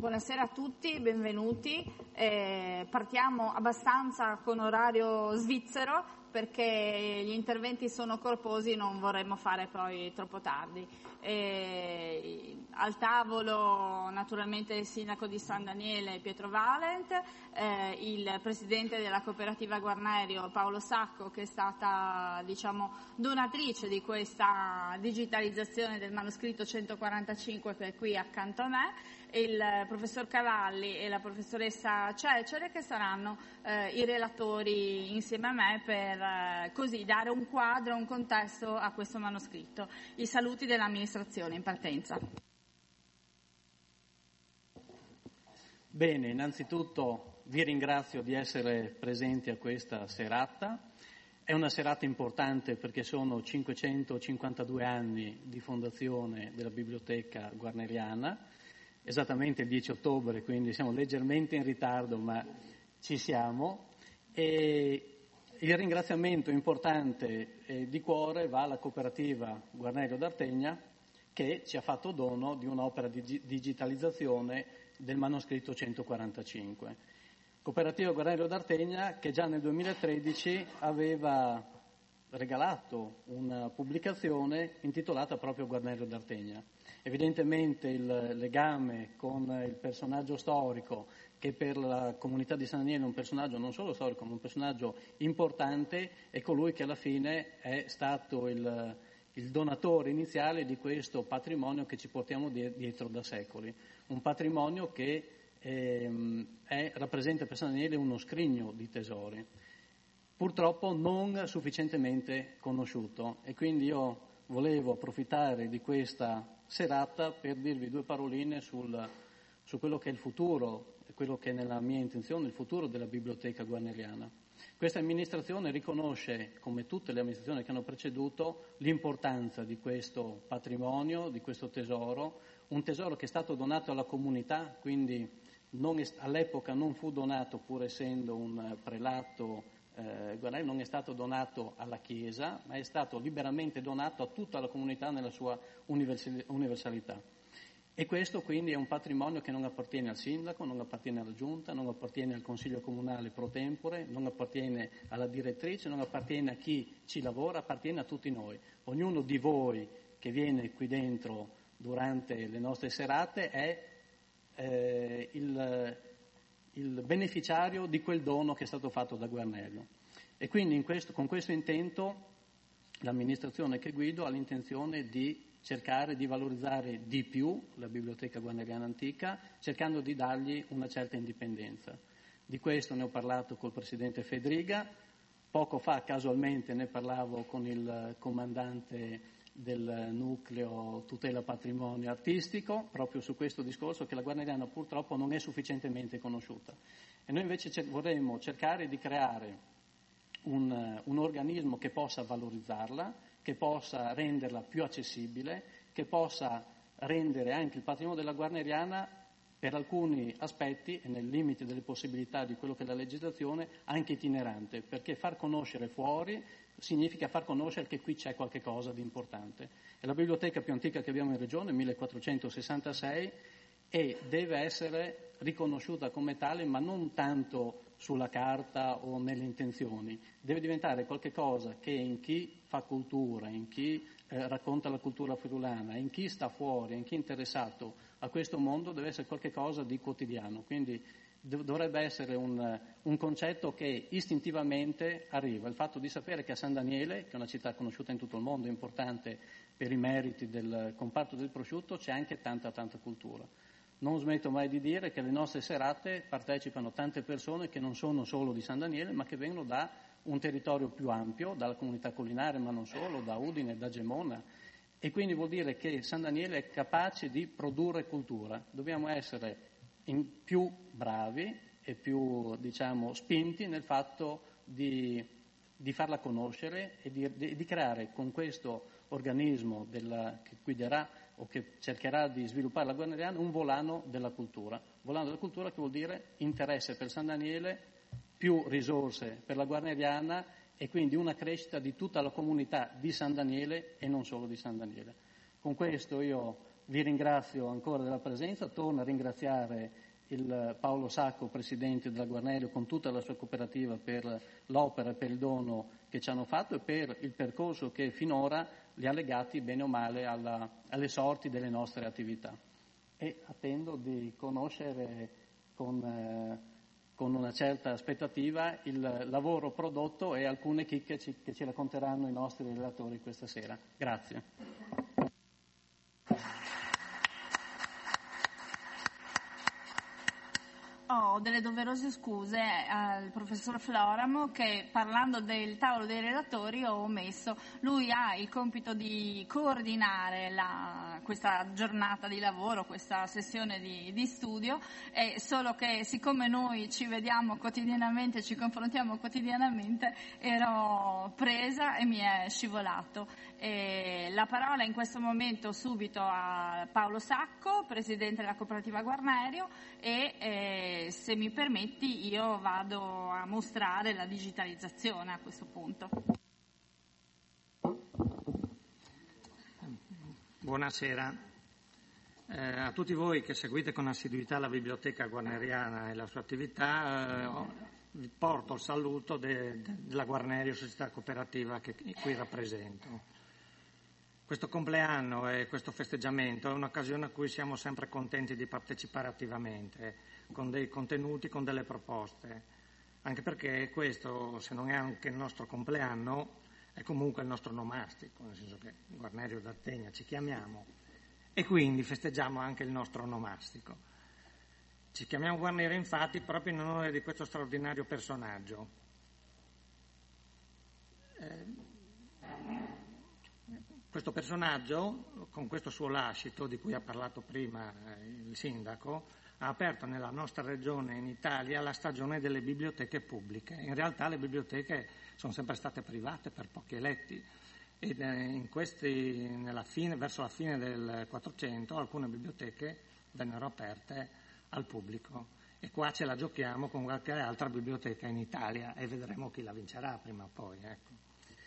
Buonasera a tutti, benvenuti. Partiamo abbastanza con orario svizzero perché gli interventi sono corposi, non vorremmo fare poi troppo tardi. Al tavolo naturalmente il sindaco di San Daniele Pietro Valent, il presidente della cooperativa Guarnerio Paolo Sacco, che è stata donatrice di questa digitalizzazione del manoscritto 145 che è qui accanto a me, il professor Cavalli e la professoressa Cecere, che saranno i relatori insieme a me per così dare un quadro, un contesto a questo manoscritto. I saluti dell'amministrazione in partenza. Bene, innanzitutto vi ringrazio di essere presenti a questa serata. È una serata importante perché sono 552 anni di fondazione della Biblioteca Guarneriana, esattamente il 10 ottobre, quindi siamo leggermente in ritardo, ma ci siamo. E il ringraziamento importante di cuore va alla cooperativa Guarnerio d'Artegna, che ci ha fatto dono di un'opera di digitalizzazione del manoscritto 145. Cooperativa Guarnerio d'Artegna che già nel 2013 aveva regalato una pubblicazione intitolata proprio Guarnerio d'Artegna. Evidentemente il legame con il personaggio storico, che per la comunità di San Daniele è un personaggio non solo storico, ma un personaggio importante, è colui che alla fine è stato il donatore iniziale di questo patrimonio che ci portiamo dietro da secoli. Un patrimonio che rappresenta per San Daniele uno scrigno di tesori, purtroppo non sufficientemente conosciuto, e quindi io volevo approfittare di questa serata per dirvi due paroline su quello che è il futuro, quello che è nella mia intenzione, il futuro della biblioteca guarneriana. Questa amministrazione riconosce, come tutte le amministrazioni che hanno preceduto, l'importanza di questo patrimonio, di questo tesoro, un tesoro che è stato donato alla comunità, quindi all'epoca non fu donato, pur essendo un prelato Guarnerio, non è stato donato alla Chiesa, ma è stato liberamente donato a tutta la comunità nella sua universalità. E questo quindi è un patrimonio che non appartiene al sindaco, non appartiene alla giunta, non appartiene al consiglio comunale pro tempore, non appartiene alla direttrice, non appartiene a chi ci lavora, appartiene a tutti noi. Ognuno di voi che viene qui dentro durante le nostre serate è il beneficiario di quel dono che è stato fatto da Guarnerio. E quindi con questo intento l'amministrazione che guido ha l'intenzione di cercare di valorizzare di più la biblioteca guarneriana antica, cercando di dargli una certa indipendenza. Di questo ne ho parlato col presidente Fedriga, poco fa casualmente ne parlavo con il comandante del nucleo tutela patrimonio artistico, proprio su questo discorso che la guarneriana purtroppo non è sufficientemente conosciuta. E noi invece vorremmo cercare di creare un organismo che possa valorizzarla, che possa renderla più accessibile, che possa rendere anche il patrimonio della guarneriana, per alcuni aspetti e nel limite delle possibilità di quello che è la legislazione, anche itinerante, perché far conoscere fuori significa far conoscere che qui c'è qualche cosa di importante. È la biblioteca più antica che abbiamo in regione, 1466, e deve essere riconosciuta come tale, ma non tanto sulla carta o nelle intenzioni. Deve diventare qualche cosa che in chi fa cultura, in chi racconta la cultura friulana, in chi sta fuori, in chi è interessato a questo mondo, deve essere qualche cosa di quotidiano. Quindi dovrebbe essere un concetto che istintivamente arriva. Il fatto di sapere che a San Daniele, che è una città conosciuta in tutto il mondo, importante per i meriti del comparto del prosciutto, c'è anche tanta cultura. Non smetto mai di dire che alle nostre serate partecipano tante persone che non sono solo di San Daniele, ma che vengono da un territorio più ampio, dalla comunità collinare, ma non solo, da Udine, da Gemona. E quindi vuol dire che San Daniele è capace di produrre cultura. Dobbiamo essere più bravi e più, spinti nel fatto di farla conoscere e di creare con questo organismo che guiderà o che cercherà di sviluppare la guarneriana un volano della cultura. Volano della cultura che vuol dire interesse per San Daniele, più risorse per la guarneriana e quindi una crescita di tutta la comunità di San Daniele e non solo di San Daniele. Con questo io vi ringrazio ancora della presenza, torno a ringraziare il Paolo Sacco, presidente della Guarnerio, con tutta la sua cooperativa per l'opera e per il dono che ci hanno fatto e per il percorso che finora li ha legati bene o male alle sorti delle nostre attività. E attendo di conoscere con una certa aspettativa il lavoro prodotto e alcune chicche che ci racconteranno i nostri relatori questa sera. Grazie. Ho delle doverose scuse al professor Floramo che, parlando del tavolo dei relatori, ho omesso. Lui ha il compito di coordinare questa giornata di lavoro, questa sessione di studio, solo che siccome noi ci vediamo quotidianamente, ci confrontiamo quotidianamente, ero presa e mi è scivolato. La parola in questo momento subito a Paolo Sacco, presidente della cooperativa Guarnerio, e se mi permetti io vado a mostrare la digitalizzazione a questo punto. Buonasera. A tutti voi che seguite con assiduità la biblioteca guarneriana e la sua attività, vi porto il saluto della Guarnerio Società Cooperativa che qui rappresento. Questo compleanno e questo festeggiamento è un'occasione a cui siamo sempre contenti di partecipare attivamente, con dei contenuti, con delle proposte, anche perché questo, se non è anche il nostro compleanno, è comunque il nostro nomastico, nel senso che Guarnerio d'Artegna ci chiamiamo e quindi festeggiamo anche il nostro nomastico. Ci chiamiamo Guarnerio infatti proprio in onore di questo straordinario personaggio. Questo personaggio, con questo suo lascito di cui ha parlato prima il sindaco, ha aperto nella nostra regione in Italia la stagione delle biblioteche pubbliche. In realtà le biblioteche sono sempre state private per pochi eletti ed verso la fine del 400 alcune biblioteche vennero aperte al pubblico e qua ce la giochiamo con qualche altra biblioteca in Italia e vedremo chi la vincerà prima o poi. Ecco.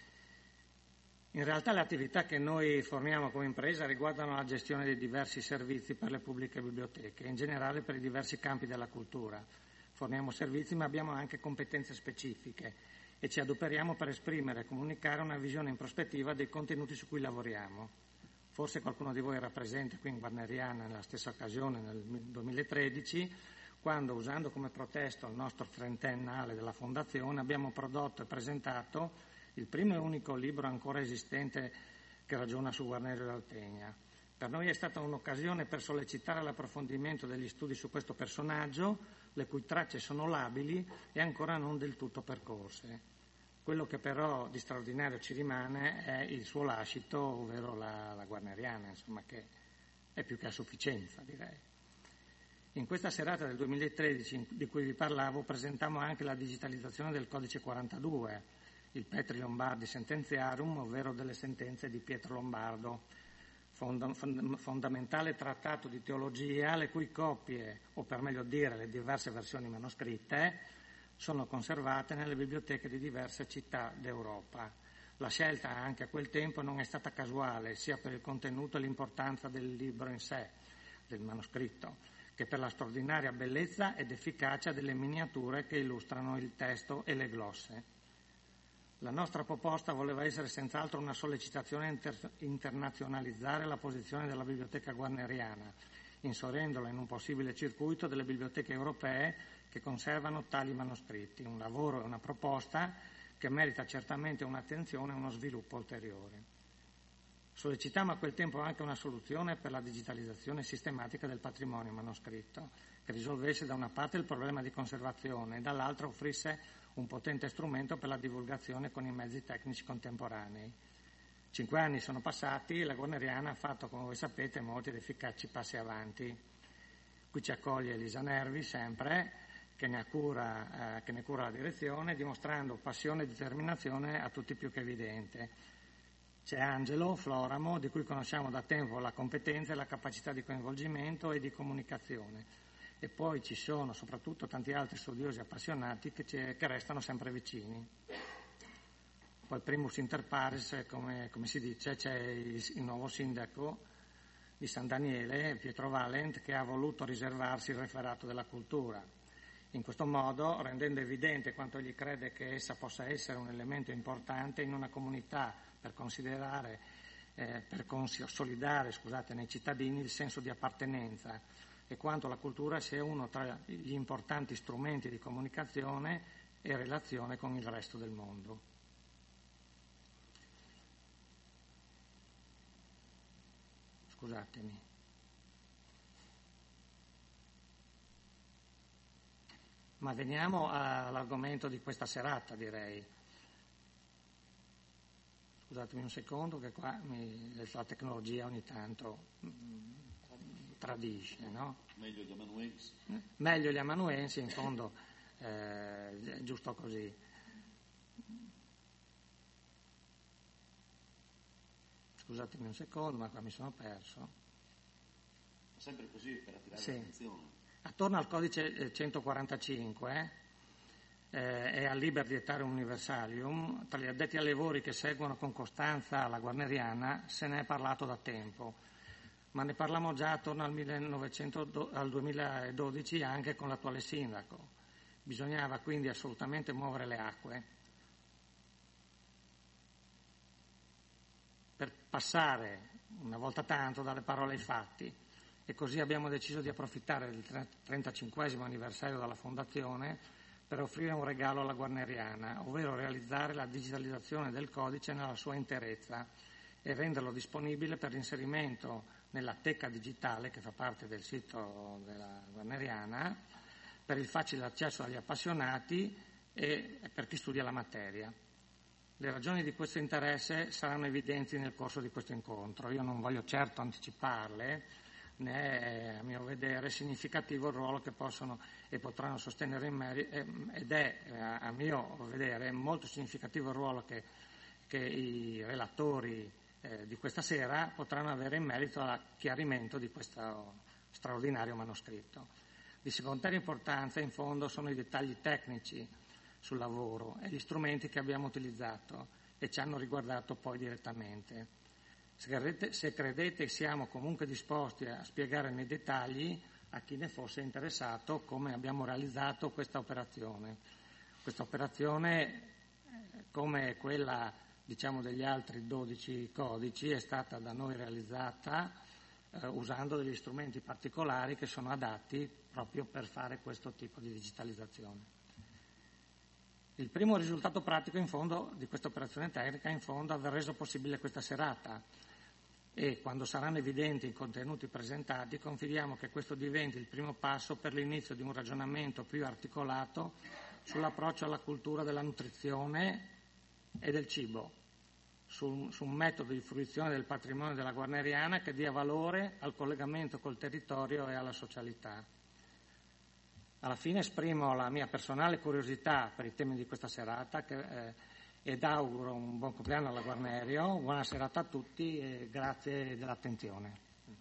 In realtà le attività che noi forniamo come impresa riguardano la gestione dei diversi servizi per le pubbliche biblioteche, in generale per i diversi campi della cultura. Forniamo servizi ma abbiamo anche competenze specifiche e ci adoperiamo per esprimere e comunicare una visione in prospettiva dei contenuti su cui lavoriamo. Forse qualcuno di voi era presente qui in Guarneriana nella stessa occasione nel 2013, quando, usando come pretesto il nostro trentennale della Fondazione, abbiamo prodotto e presentato il primo e unico libro ancora esistente che ragiona su Guarnerio d'Artegna. Per noi è stata un'occasione per sollecitare l'approfondimento degli studi su questo personaggio, le cui tracce sono labili e ancora non del tutto percorse. Quello che però di straordinario ci rimane è il suo lascito, ovvero la guarneriana, insomma, che è più che a sufficienza, direi. In questa serata del 2013 di cui vi parlavo presentammo anche la digitalizzazione del Codice 42, il Petri Lombardi Sentenziarum, ovvero delle sentenze di Pietro Lombardo, fondamentale trattato di teologia, le cui copie, o per meglio dire le diverse versioni manoscritte, sono conservate nelle biblioteche di diverse città d'Europa. La scelta anche a quel tempo non è stata casuale, sia per il contenuto e l'importanza del libro in sé, del manoscritto, che per la straordinaria bellezza ed efficacia delle miniature che illustrano il testo e le glosse. La nostra proposta voleva essere senz'altro una sollecitazione a internazionalizzare la posizione della biblioteca guarneriana, inserendola in un possibile circuito delle biblioteche europee che conservano tali manoscritti, un lavoro e una proposta che merita certamente un'attenzione e uno sviluppo ulteriore. Sollecitammo a quel tempo anche una soluzione per la digitalizzazione sistematica del patrimonio manoscritto, che risolvesse da una parte il problema di conservazione e dall'altra offrisse un potente strumento per la divulgazione con i mezzi tecnici contemporanei. 5 anni sono passati e la Guarneriana ha fatto, come voi sapete, molti ed efficaci passi avanti. Qui ci accoglie Elisa Nervi, sempre, che ne cura la direzione, dimostrando passione e determinazione a tutti più che evidente. C'è Angelo Floramo, di cui conosciamo da tempo la competenza e la capacità di coinvolgimento e di comunicazione. E poi ci sono soprattutto tanti altri studiosi appassionati che restano sempre vicini. Poi primus inter pares, come si dice, c'è il nuovo sindaco di San Daniele, Pietro Valent, che ha voluto riservarsi il referato della cultura. In questo modo, rendendo evidente quanto egli crede che essa possa essere un elemento importante in una comunità per consolidare nei cittadini il senso di appartenenza e quanto la cultura sia uno tra gli importanti strumenti di comunicazione e relazione con il resto del mondo. Scusatemi. Ma veniamo all'argomento di questa serata, direi. Scusatemi un secondo che qua la tecnologia ogni tanto tradisce, no? Meglio gli amanuensi. Meglio gli amanuensi, in fondo è giusto così. Scusatemi un secondo, ma qua mi sono perso. Sempre così per attirare sì. l'attenzione. Attorno al codice 145 e al Liber Dietarium Universalium, tra gli addetti ai lavori che seguono con costanza la guarneriana, se ne è parlato da tempo, ma ne parliamo già attorno al 2012 anche con l'attuale sindaco. Bisognava quindi assolutamente muovere le acque per passare una volta tanto dalle parole ai fatti. E così abbiamo deciso di approfittare del 35° anniversario della fondazione per offrire un regalo alla guarneriana, ovvero realizzare la digitalizzazione del codice nella sua interezza e renderlo disponibile per l'inserimento nella teca digitale che fa parte del sito della guarneriana per il facile accesso agli appassionati e per chi studia la materia. Le ragioni di questo interesse saranno evidenti nel corso di questo incontro. Io non voglio certo anticiparle, ne è a mio vedere significativo il ruolo che possono e potranno sostenere ed è a mio vedere molto significativo il ruolo che i relatori di questa sera potranno avere in merito al chiarimento di questo straordinario manoscritto. Di secondaria importanza in fondo sono i dettagli tecnici sul lavoro e gli strumenti che abbiamo utilizzato e ci hanno riguardato poi direttamente. Se credete siamo comunque disposti a spiegare nei dettagli a chi ne fosse interessato come abbiamo realizzato questa operazione. Questa operazione, come quella degli altri 12 codici, è stata da noi realizzata usando degli strumenti particolari che sono adatti proprio per fare questo tipo di digitalizzazione. Il primo risultato pratico in fondo di questa operazione tecnica aver reso possibile questa serata e quando saranno evidenti i contenuti presentati confidiamo che questo diventi il primo passo per l'inizio di un ragionamento più articolato sull'approccio alla cultura della nutrizione e del cibo, su un metodo di fruizione del patrimonio della guarneriana che dia valore al collegamento col territorio e alla socialità. Alla fine esprimo la mia personale curiosità per i temi di questa serata ed auguro un buon compleanno alla Guarnerio, buona serata a tutti e grazie dell'attenzione.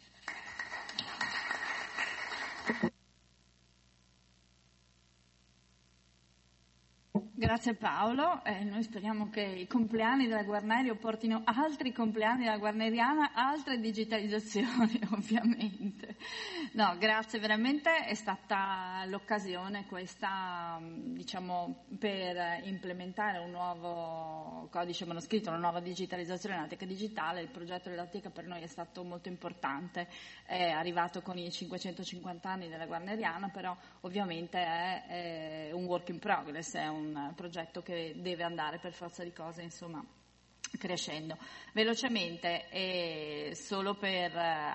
Grazie Paolo, noi speriamo che i compleanni della Guarnerio portino altri compleanni della Guarneriana, altre digitalizzazioni ovviamente. No, grazie, veramente è stata l'occasione questa, per implementare un nuovo codice manoscritto, una nuova digitalizzazione della teca digitale. Il progetto della teca per noi è stato molto importante, è arrivato con i 550 anni della Guarneriana, però ovviamente è un work in progress, è un progetto che deve andare per forza di cose, crescendo. Velocemente, solo per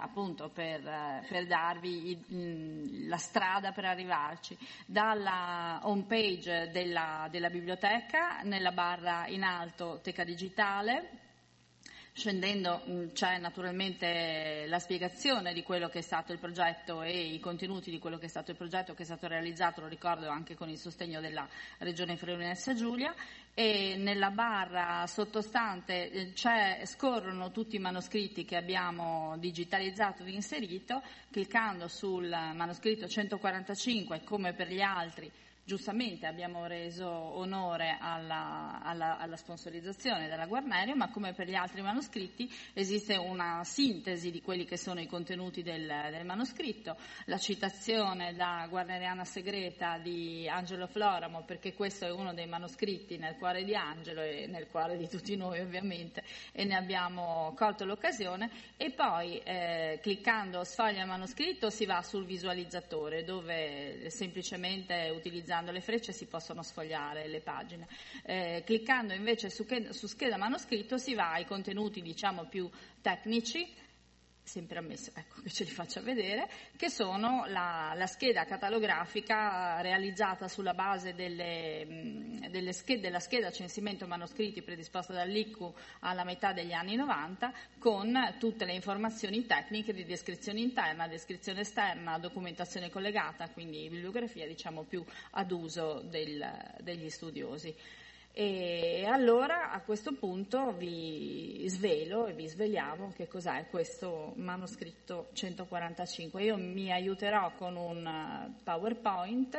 darvi la strada per arrivarci, dalla home page della biblioteca, nella barra in alto Teca Digitale, scendendo c'è naturalmente la spiegazione di quello che è stato il progetto e i contenuti di quello che è stato il progetto, che è stato realizzato, lo ricordo, anche con il sostegno della Regione Friuli Venezia Giulia, e nella barra sottostante scorrono tutti i manoscritti che abbiamo digitalizzato e inserito. Cliccando sul manoscritto 145, come per gli altri, giustamente abbiamo reso onore alla sponsorizzazione della Guarnerio, ma come per gli altri manoscritti esiste una sintesi di quelli che sono i contenuti del manoscritto, la citazione da Guarneriana Segreta di Angelo Floramo, perché questo è uno dei manoscritti nel cuore di Angelo e nel cuore di tutti noi ovviamente, e ne abbiamo colto l'occasione, e poi cliccando sfoglia manoscritto si va sul visualizzatore, dove semplicemente utilizzando le frecce si possono sfogliare le pagine. Cliccando invece su scheda manoscritto si va ai contenuti diciamo più tecnici, sempre ammesso che ce li faccia vedere, che sono la scheda catalografica realizzata sulla base della scheda censimento manoscritti predisposta dall'ICCU alla metà degli anni 90, con tutte le informazioni tecniche di descrizione interna, descrizione esterna, documentazione collegata, quindi bibliografia diciamo più ad uso degli studiosi. E allora a questo punto vi svelo e vi sveliamo che cos'è questo manoscritto 145. Io mi aiuterò con un PowerPoint.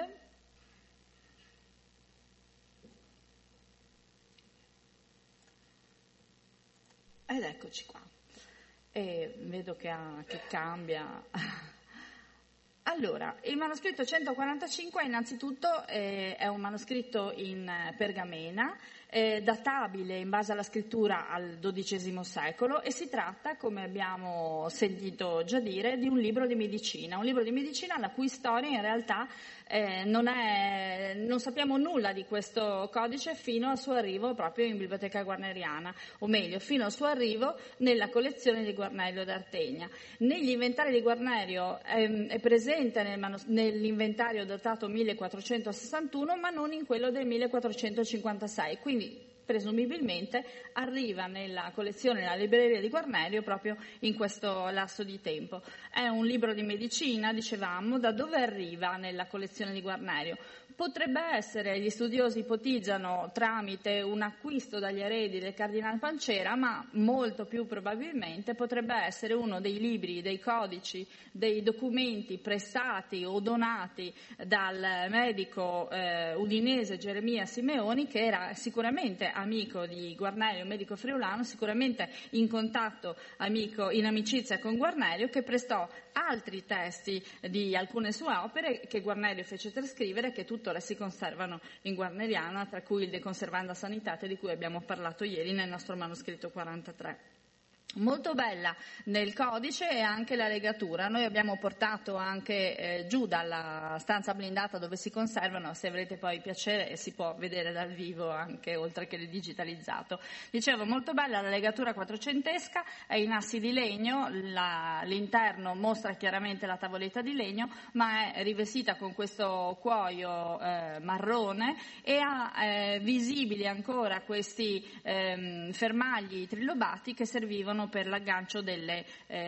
Ed eccoci qua. E vedo che cambia. Allora, il manoscritto 145 innanzitutto è un manoscritto in pergamena, databile in base alla scrittura al XII secolo, e si tratta, come abbiamo sentito già dire, di un libro di medicina la cui storia in realtà non sappiamo nulla di questo codice fino al suo arrivo proprio in Biblioteca Guarneriana, o meglio, fino al suo arrivo nella collezione di Guarnello d'Artegna. Negli inventari di Guarnerio è presente nell'inventario datato 1461, ma non in quello del 1456, quindi presumibilmente arriva nella collezione, nella libreria di Guarnerio proprio in questo lasso di tempo. È un libro di medicina, dicevamo, da dove arriva nella collezione di Guarnerio? Potrebbe essere, gli studiosi ipotizzano, tramite un acquisto dagli eredi del Cardinal Pancera, ma molto più probabilmente potrebbe essere uno dei libri, dei codici, dei documenti prestati o donati dal medico udinese Geremia Simeoni, che era sicuramente amico di Guarnerio, medico friulano, sicuramente in contatto, in amicizia con Guarnerio, che prestò altri testi di alcune sue opere che Guarnerio fece trascrivere, che tuttora si conservano in Guarneriana, tra cui il De Conservanda Sanitate, di cui abbiamo parlato ieri nel nostro manoscritto 43. Molto bella nel codice è anche la legatura. Noi abbiamo portato anche giù dalla stanza blindata dove si conservano, se avrete poi piacere si può vedere dal vivo anche oltre che digitalizzato. Dicevo, molto bella la legatura quattrocentesca, è in assi di legno, l'interno mostra chiaramente la tavoletta di legno, ma è rivestita con questo cuoio marrone e ha visibili ancora questi fermagli trilobati che servivano per l'aggancio delle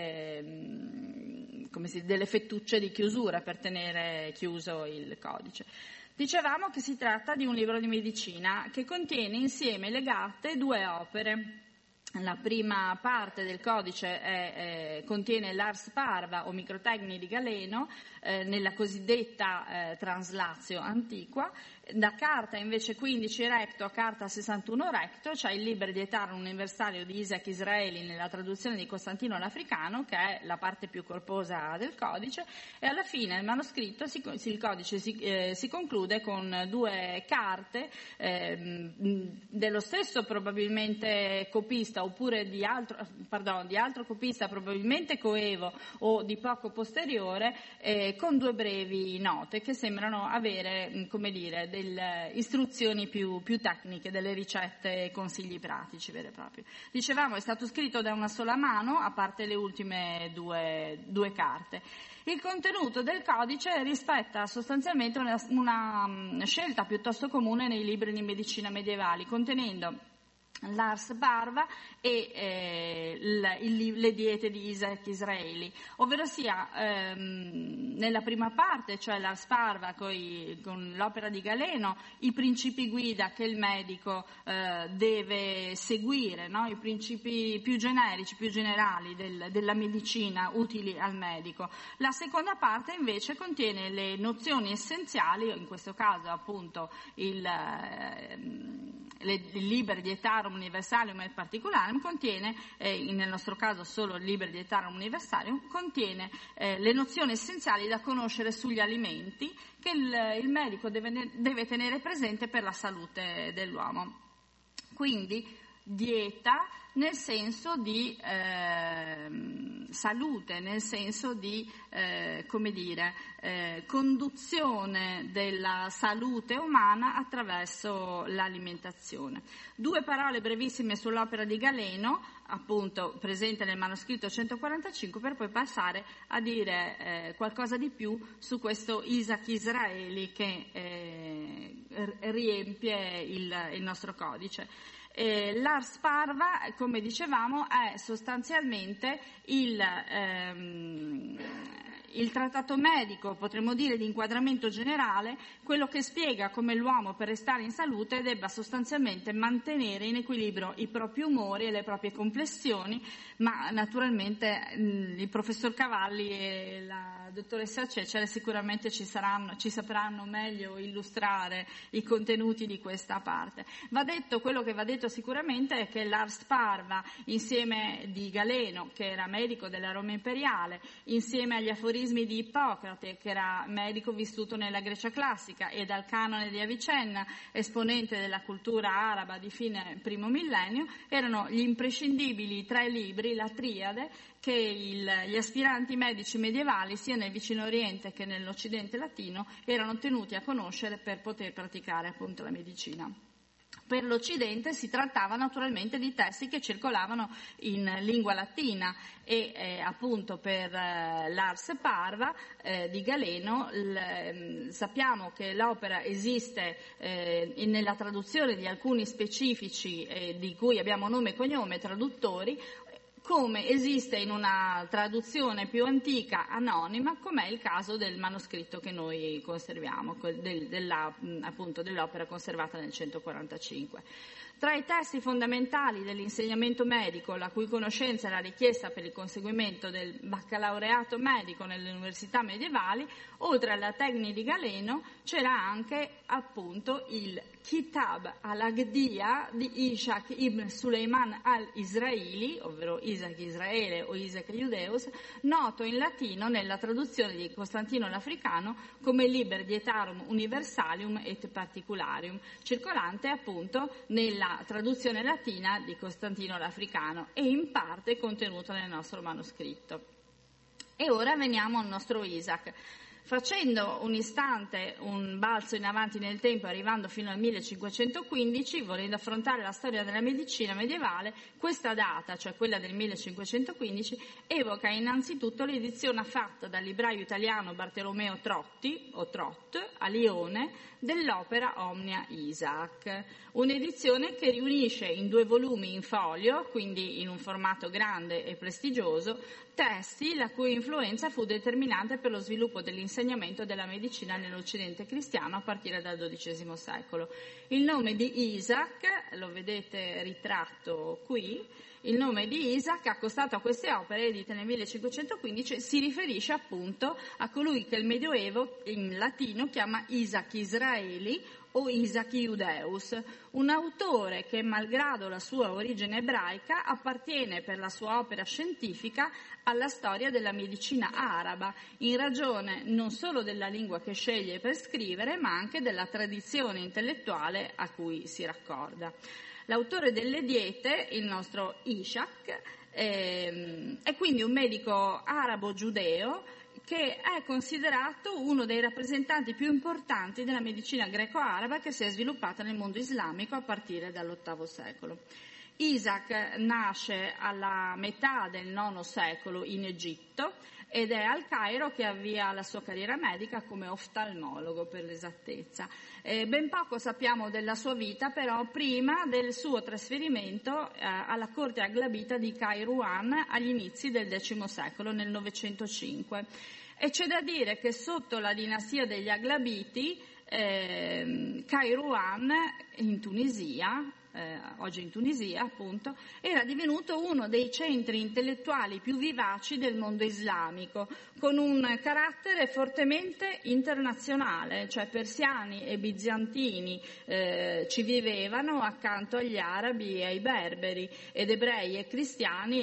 fettucce di chiusura per tenere chiuso il codice. Dicevamo che si tratta di un libro di medicina che contiene insieme legate due opere. La prima parte del codice contiene l'Ars Parva o Microtecni di Galeno nella cosiddetta Translatio Antiqua. Da carta invece 15 recto a carta 61 recto c'è il Liber Dietarum Universario di Isaac Israeli nella traduzione di Costantino l'Africano, che è la parte più corposa del codice, e alla fine il manoscritto, il codice si conclude con due carte dello stesso probabilmente copista oppure di altro copista, probabilmente coevo o di poco posteriore, con due brevi note che sembrano avere, come dire, delle istruzioni più tecniche, delle ricette e consigli pratici veri e propri. Dicevamo, è stato scritto da una sola mano, a parte le ultime due carte. Il contenuto del codice rispetta sostanzialmente una scelta piuttosto comune nei libri di medicina medievali, contenendo l'Ars Parva e le diete di Isaac Israeli, ovvero sia nella prima parte, cioè l'Ars Parva con l'opera di Galeno, i principi guida che il medico deve seguire, no? I principi più generici, più generali della medicina utili al medico. La seconda parte invece contiene le nozioni essenziali, in questo caso appunto il Liber Dietarum Universalium e Particularium contiene, nel nostro caso solo il Liber Dietarum Universalium, contiene le nozioni essenziali da conoscere sugli alimenti che il medico deve tenere presente per la salute dell'uomo. Quindi dieta nel senso di salute, nel senso di conduzione della salute umana attraverso l'alimentazione. 2 parole brevissime sull'opera di Galeno, appunto presente nel manoscritto 145, per poi passare a dire qualcosa di più su questo Isaac Israeli che riempie il nostro codice. L'Ars Parva, come dicevamo, è sostanzialmente il trattato medico, potremmo dire di inquadramento generale, quello che spiega come l'uomo per restare in salute debba sostanzialmente mantenere in equilibrio i propri umori e le proprie complessioni, ma naturalmente il professor Cavalli e la dottoressa Cecere sicuramente ci sapranno meglio illustrare i contenuti di questa parte. Quello che va detto sicuramente è che l'Ars Parva, insieme di Galeno, che era medico della Roma imperiale, insieme agli aforismi di Ippocrate, che era medico vissuto nella Grecia classica, e dal canone di Avicenna, esponente della cultura araba di fine primo millennio, erano gli imprescindibili 3 libri, la triade, che gli aspiranti medici medievali, sia nel Vicino Oriente che nell'Occidente latino, erano tenuti a conoscere per poter praticare appunto la medicina. Per l'Occidente si trattava naturalmente di testi che circolavano in lingua latina e appunto per l'Ars Parva di Galeno sappiamo che l'opera esiste nella traduzione di alcuni specifici di cui abbiamo nome e cognome traduttori, come esiste in una traduzione più antica, anonima, come è il caso del manoscritto che noi conserviamo, appunto dell'opera conservata nel 145. Tra i testi fondamentali dell'insegnamento medico, la cui conoscenza era richiesta per il conseguimento del baccalaureato medico nelle università medievali, oltre alla Tegni di Galeno, c'era anche appunto il Kitab al-Agdia di Ishaq ibn Suleiman al-Israili, ovvero Isaac Israele o Isaac Iudeus, noto in latino nella traduzione di Costantino l'Africano come Liber Dietarum Universalium et Particularium, circolante appunto nella traduzione latina di Costantino l'Africano e in parte contenuto nel nostro manoscritto. E ora veniamo al nostro Isaac. Facendo un istante un balzo in avanti nel tempo, arrivando fino al 1515, volendo affrontare la storia della medicina medievale, questa data, cioè quella del 1515, evoca innanzitutto l'edizione fatta dal libraio italiano Bartolomeo Trotti, o Trott, a Lione, dell'opera Omnia Isaac, un'edizione che riunisce in 2 volumi in folio, quindi in un formato grande e prestigioso, testi la cui influenza fu determinante per lo sviluppo dell'insegnamento della medicina nell'Occidente cristiano a partire dal XII secolo. Il nome di Isaac, lo vedete ritratto qui, il nome di Isaac, accostato a queste opere edite nel 1515, si riferisce appunto a colui che il Medioevo in latino chiama Isaac Israeli o Isaac Iudeus, un autore che, malgrado la sua origine ebraica, appartiene per la sua opera scientifica alla storia della medicina araba, in ragione non solo della lingua che sceglie per scrivere, ma anche della tradizione intellettuale a cui si raccorda. L'autore delle diete, il nostro Ishaq, è quindi un medico arabo-giudeo che è considerato uno dei rappresentanti più importanti della medicina greco-araba che si è sviluppata nel mondo islamico a partire dall'VIII secolo. Isaac nasce alla metà del IX secolo in Egitto ed è al Cairo che avvia la sua carriera medica come oftalmologo, per l'esattezza. Ben poco sappiamo della sua vita, però, prima del suo trasferimento alla corte aglabita di Kairouan agli inizi del X secolo, nel 905. E c'è da dire che sotto la dinastia degli Aglabiti, Kairouan, in Tunisia, oggi in Tunisia appunto, era divenuto uno dei centri intellettuali più vivaci del mondo islamico, con un carattere fortemente internazionale, cioè persiani e bizantini ci vivevano accanto agli arabi e ai berberi, ed ebrei e cristiani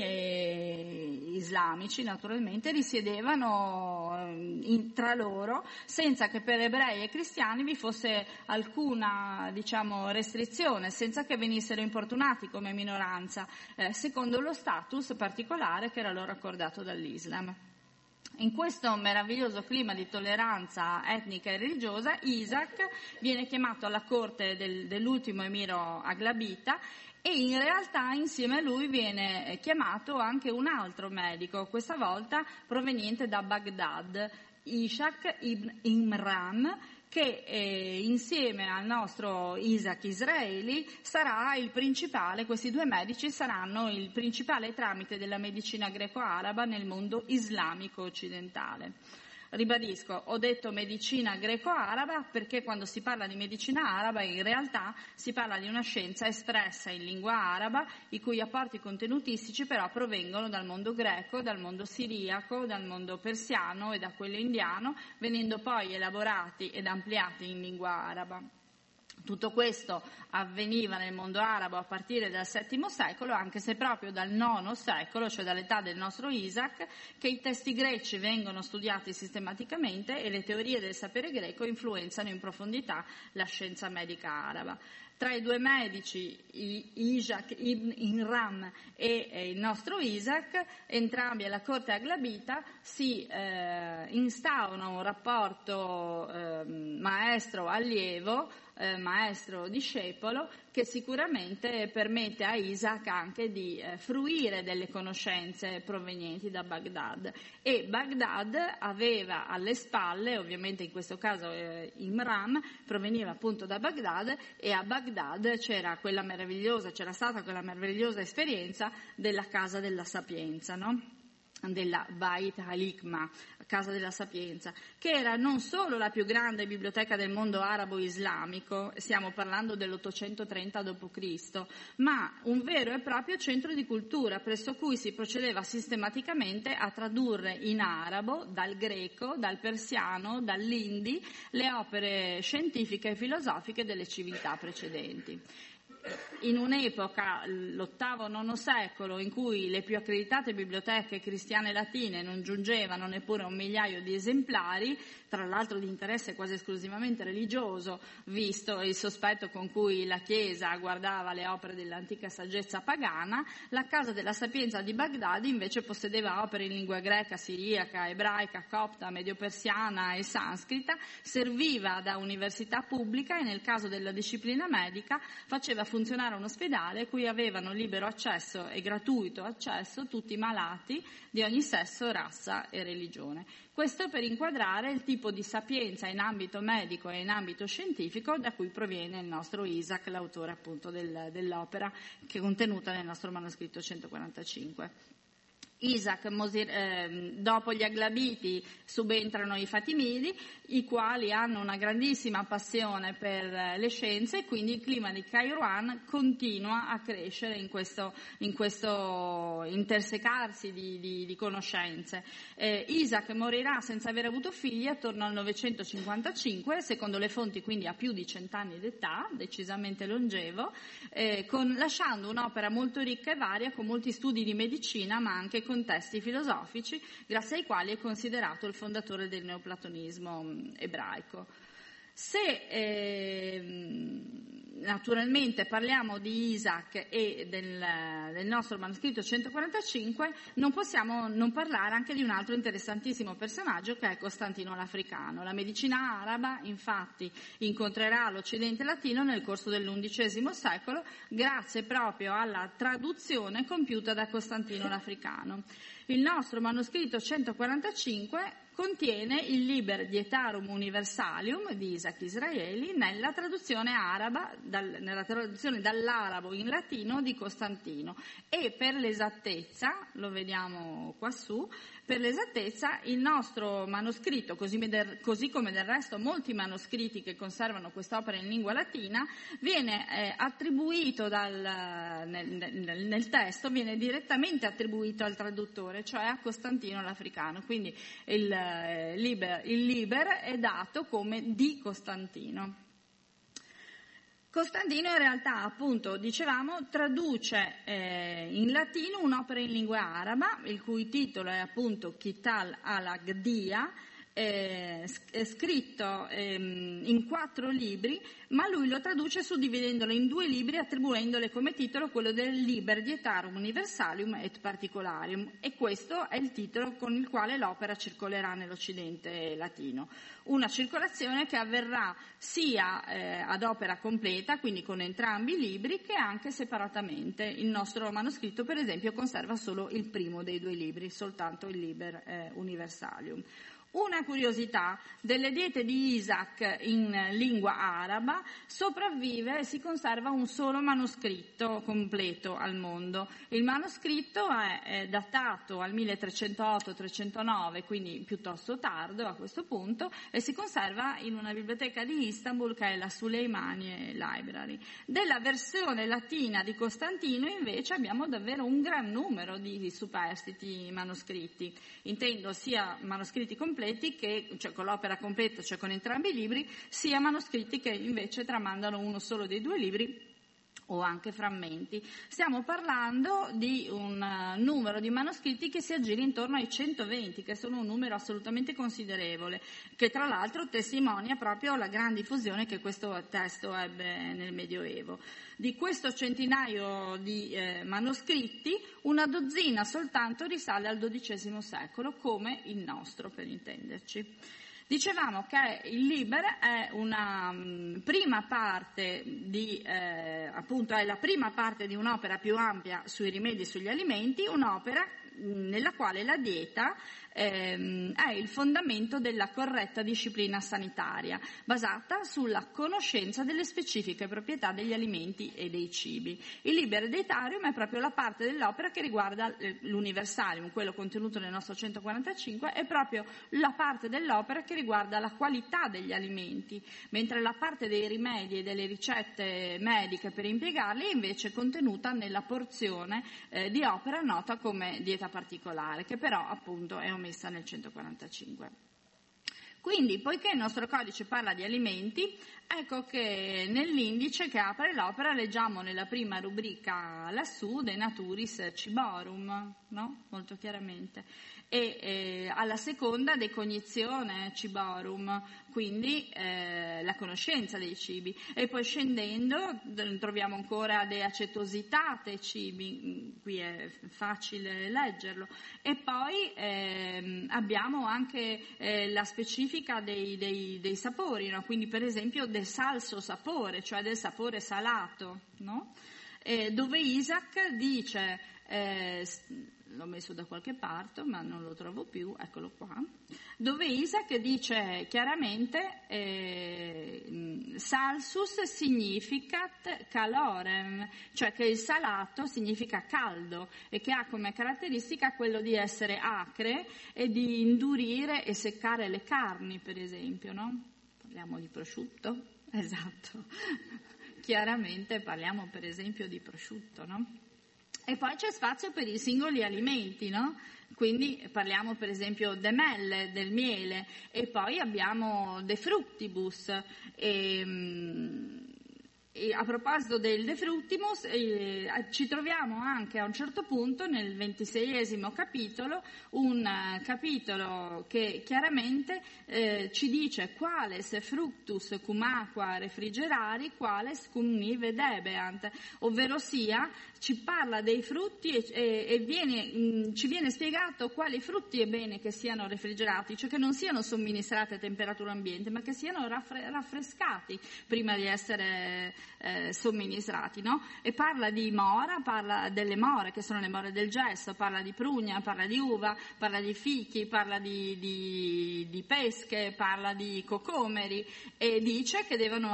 e islamici naturalmente risiedevano tra loro, senza che per ebrei e cristiani vi fosse alcuna, restrizione, senza che venissero importunati come minoranza, secondo lo status particolare che era loro accordato dall'Islam. In questo meraviglioso clima di tolleranza etnica e religiosa, Isaac viene chiamato alla corte dell'ultimo emiro aglabita, e in realtà insieme a lui viene chiamato anche un altro medico, questa volta proveniente da Baghdad, Ishaq ibn Imran, che insieme al nostro Isaac Israeli sarà il principale, questi due medici saranno il principale tramite della medicina greco-araba nel mondo islamico occidentale. Ribadisco, ho detto medicina greco-araba perché quando si parla di medicina araba in realtà si parla di una scienza espressa in lingua araba, i cui apporti contenutistici però provengono dal mondo greco, dal mondo siriaco, dal mondo persiano e da quello indiano, venendo poi elaborati ed ampliati in lingua araba. Tutto questo avveniva nel mondo arabo a partire dal VII secolo, anche se proprio dal IX secolo, cioè dall'età del nostro Isaac, che i testi greci vengono studiati sistematicamente e le teorie del sapere greco influenzano in profondità la scienza medica araba. Tra i due medici, Ishaq ibn Imran e il nostro Isaac, entrambi alla corte aglabita, si instaura un rapporto maestro-allievo, maestro-discepolo, che sicuramente permette a Isaac anche di fruire delle conoscenze provenienti da Baghdad. E Baghdad aveva alle spalle, ovviamente in questo caso Imran proveniva appunto da Baghdad, e a Baghdad c'era stata quella meravigliosa esperienza della Casa della Sapienza, no? Della Bait al-Hikma, Casa della Sapienza, che era non solo la più grande biblioteca del mondo arabo-islamico, stiamo parlando dell'830 d.C., ma un vero e proprio centro di cultura, presso cui si procedeva sistematicamente a tradurre in arabo, dal greco, dal persiano, dall'indi, le opere scientifiche e filosofiche delle civiltà precedenti. In un'epoca, l'VIII-IX secolo, in cui le più accreditate biblioteche cristiane latine non giungevano neppure a 1 migliaio di esemplari, tra l'altro di interesse quasi esclusivamente religioso, visto il sospetto con cui la Chiesa guardava le opere dell'antica saggezza pagana, la Casa della Sapienza di Baghdad invece possedeva opere in lingua greca, siriaca, ebraica, copta, mediopersiana e sanscrita, serviva da università pubblica e nel caso della disciplina medica faceva funzionare un ospedale cui avevano libero accesso e gratuito accesso tutti i malati di ogni sesso, razza e religione. Questo per inquadrare il tipo di sapienza in ambito medico e in ambito scientifico da cui proviene il nostro Isaac, l'autore appunto dell'opera che è contenuta nel nostro manoscritto 145. Isaac, dopo gli Aglabiti subentrano i Fatimidi, i quali hanno una grandissima passione per le scienze, e quindi il clima di Kairouan continua a crescere in questo intersecarsi di conoscenze. Isaac morirà senza aver avuto figli attorno al 955, secondo le fonti quindi a più di 100 anni d'età, decisamente longevo, lasciando un'opera molto ricca e varia con molti studi di medicina ma anche contesti filosofici, grazie ai quali è considerato il fondatore del neoplatonismo ebraico. Se naturalmente parliamo di Isaac e del nostro manoscritto 145, non possiamo non parlare anche di un altro interessantissimo personaggio che è Costantino l'Africano. La medicina araba infatti incontrerà l'Occidente latino nel corso dell'XI secolo grazie proprio alla traduzione compiuta da Costantino l'Africano. Il nostro manoscritto 145 contiene il Liber Dietarum Universalium di Isaac Israeli nella traduzione araba, nella traduzione dall'arabo in latino di Costantino, e per l'esattezza, lo vediamo quassù, per l'esattezza il nostro manoscritto, così come del resto molti manoscritti che conservano quest'opera in lingua latina, viene attribuito nel testo, viene direttamente attribuito al traduttore, cioè a Costantino l'Africano, quindi il Liber è dato come di Costantino. Costantino in realtà, appunto, dicevamo, traduce in latino un'opera in lingua araba, il cui titolo è appunto Kital al-Agdia, scritto in 4 libri, ma lui lo traduce suddividendolo in 2 libri, attribuendole come titolo quello del Liber Dietarum Universalium et Particularium, e questo è il titolo con il quale l'opera circolerà nell'Occidente latino. Una circolazione che avverrà sia ad opera completa, quindi con entrambi i libri, che anche separatamente. Il nostro manoscritto, per esempio, conserva solo il primo dei 2 libri, soltanto il Liber Universalium. Una curiosità, delle diete di Isaac in lingua araba sopravvive e si conserva un solo manoscritto completo al mondo. Il manoscritto è datato al 1308-1309, quindi piuttosto tardo a questo punto, e si conserva in una biblioteca di Istanbul che è la Suleimanie Library. Della versione latina di Costantino invece abbiamo davvero un gran numero di superstiti manoscritti, intendo sia manoscritti completi, cioè con l'opera completa, cioè con entrambi i libri, sia manoscritti che invece tramandano uno solo dei 2 libri o anche frammenti. Stiamo parlando di un numero di manoscritti che si aggira intorno ai 120, che sono un numero assolutamente considerevole, che tra l'altro testimonia proprio la gran diffusione che questo testo ebbe nel Medioevo. Di questo centinaio di manoscritti, una dozzina soltanto risale al XII secolo, come il nostro, per intenderci. Dicevamo che il Liber è una prima parte appunto è la prima parte di un'opera più ampia sui rimedi e sugli alimenti, un'opera nella quale la dieta è il fondamento della corretta disciplina sanitaria, basata sulla conoscenza delle specifiche proprietà degli alimenti e dei cibi. Il Liber Dietarium è proprio la parte dell'opera che riguarda l'Universalium, quello contenuto nel nostro 145, è proprio la parte dell'opera che riguarda la qualità degli alimenti, mentre la parte dei rimedi e delle ricette mediche per impiegarli è invece contenuta nella porzione di opera nota come dieta particolare, che però appunto è messa nel 145. Quindi, poiché il nostro codice parla di alimenti, ecco che nell'indice che apre l'opera leggiamo nella prima rubrica lassù De Naturis Ciborum, no? Molto chiaramente, e alla seconda De Cognizione Ciborum, quindi la conoscenza dei cibi, e poi scendendo troviamo ancora De Acetositate Cibi, qui è facile leggerlo, e poi abbiamo anche la specifica dei sapori, no? Quindi per esempio del salso sapore, cioè del sapore salato, no? Dove Isaac dice, l'ho messo da qualche parte ma non lo trovo più, eccolo qua, dove Isaac dice chiaramente salsus significat calorem, cioè che il salato significa caldo e che ha come caratteristica quello di essere acre e di indurire e seccare le carni, per esempio, no? Parliamo di prosciutto? Esatto, chiaramente parliamo per esempio di prosciutto, no? E poi c'è spazio per i singoli alimenti, no? Quindi parliamo per esempio de melle, del miele, e poi abbiamo de fructibus, E a proposito del De Fruttimus, ci troviamo anche a un certo punto nel 26esimo capitolo, un capitolo che chiaramente ci dice quales fructus cum aqua refrigerari, quales cum nive debeant, ovvero sia ci parla dei frutti e ci viene spiegato quali frutti è bene che siano refrigerati, cioè che non siano somministrati a temperatura ambiente, ma che siano raffrescati prima di essere somministrati, no? E parla di mora, parla delle more, che sono le more del gesso, parla di prugna, parla di uva, parla di fichi, parla di pesche, parla di cocomeri, e dice che devono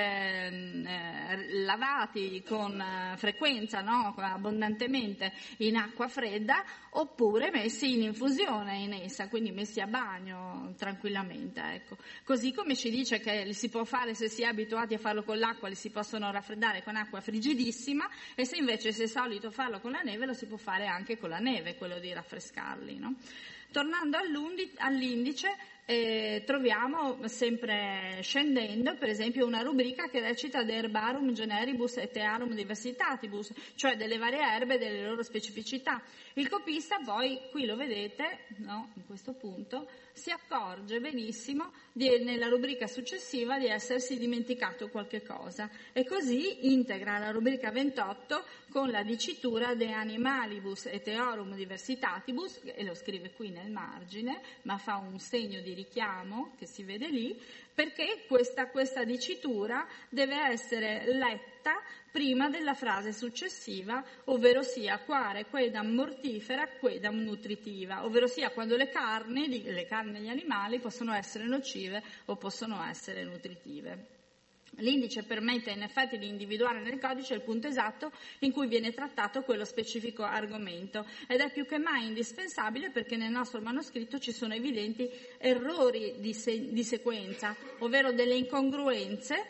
essere lavati con frequenza, no? Abbondantemente in acqua fredda, oppure messi in infusione in essa, quindi messi a bagno tranquillamente, ecco. Così come ci dice che li si può fare, se si è abituati a farlo con l'acqua, li si possono raffreddare con acqua frigidissima, e se invece si è solito farlo con la neve, lo si può fare anche con la neve, quello di raffrescarli, no? Tornando all'indice, troviamo sempre scendendo, per esempio, una rubrica che recita de herbarum generibus et tearum diversitatibus, cioè delle varie erbe e delle loro specificità. Il copista poi, qui lo vedete, no, in questo punto, si accorge benissimo nella rubrica successiva di essersi dimenticato qualche cosa, e così integra la rubrica 28 con la dicitura de animalibus et teorum diversitatibus, e lo scrive qui nel margine, ma fa un segno di richiamo che si vede lì, perché questa dicitura deve essere letta prima della frase successiva, ovvero sia quare quedam mortifera quedam nutritiva, ovvero sia quando le carni degli animali possono essere nocive o possono essere nutritive. L'indice permette in effetti di individuare nel codice il punto esatto in cui viene trattato quello specifico argomento, ed è più che mai indispensabile perché nel nostro manoscritto ci sono evidenti errori di sequenza, ovvero delle incongruenze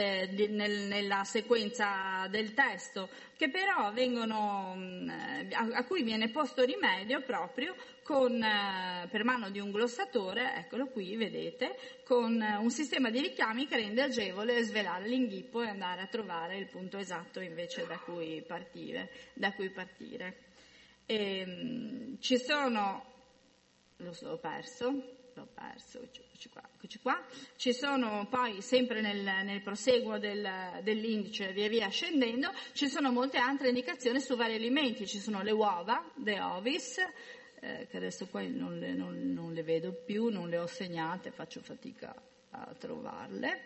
nella sequenza del testo, che però a cui viene posto rimedio proprio per mano di un glossatore, eccolo qui, vedete, con un sistema di richiami che rende agevole svelare l'inghippo e andare a trovare il punto esatto invece da cui partire. Ci sono, l'ho perso, eccoci qua. Ci sono poi, sempre nel proseguo dell'indice, via via scendendo, ci sono molte altre indicazioni su vari alimenti. Ci sono le uova, the ovis, che adesso qua non le vedo più, non le ho segnate, faccio fatica a trovarle.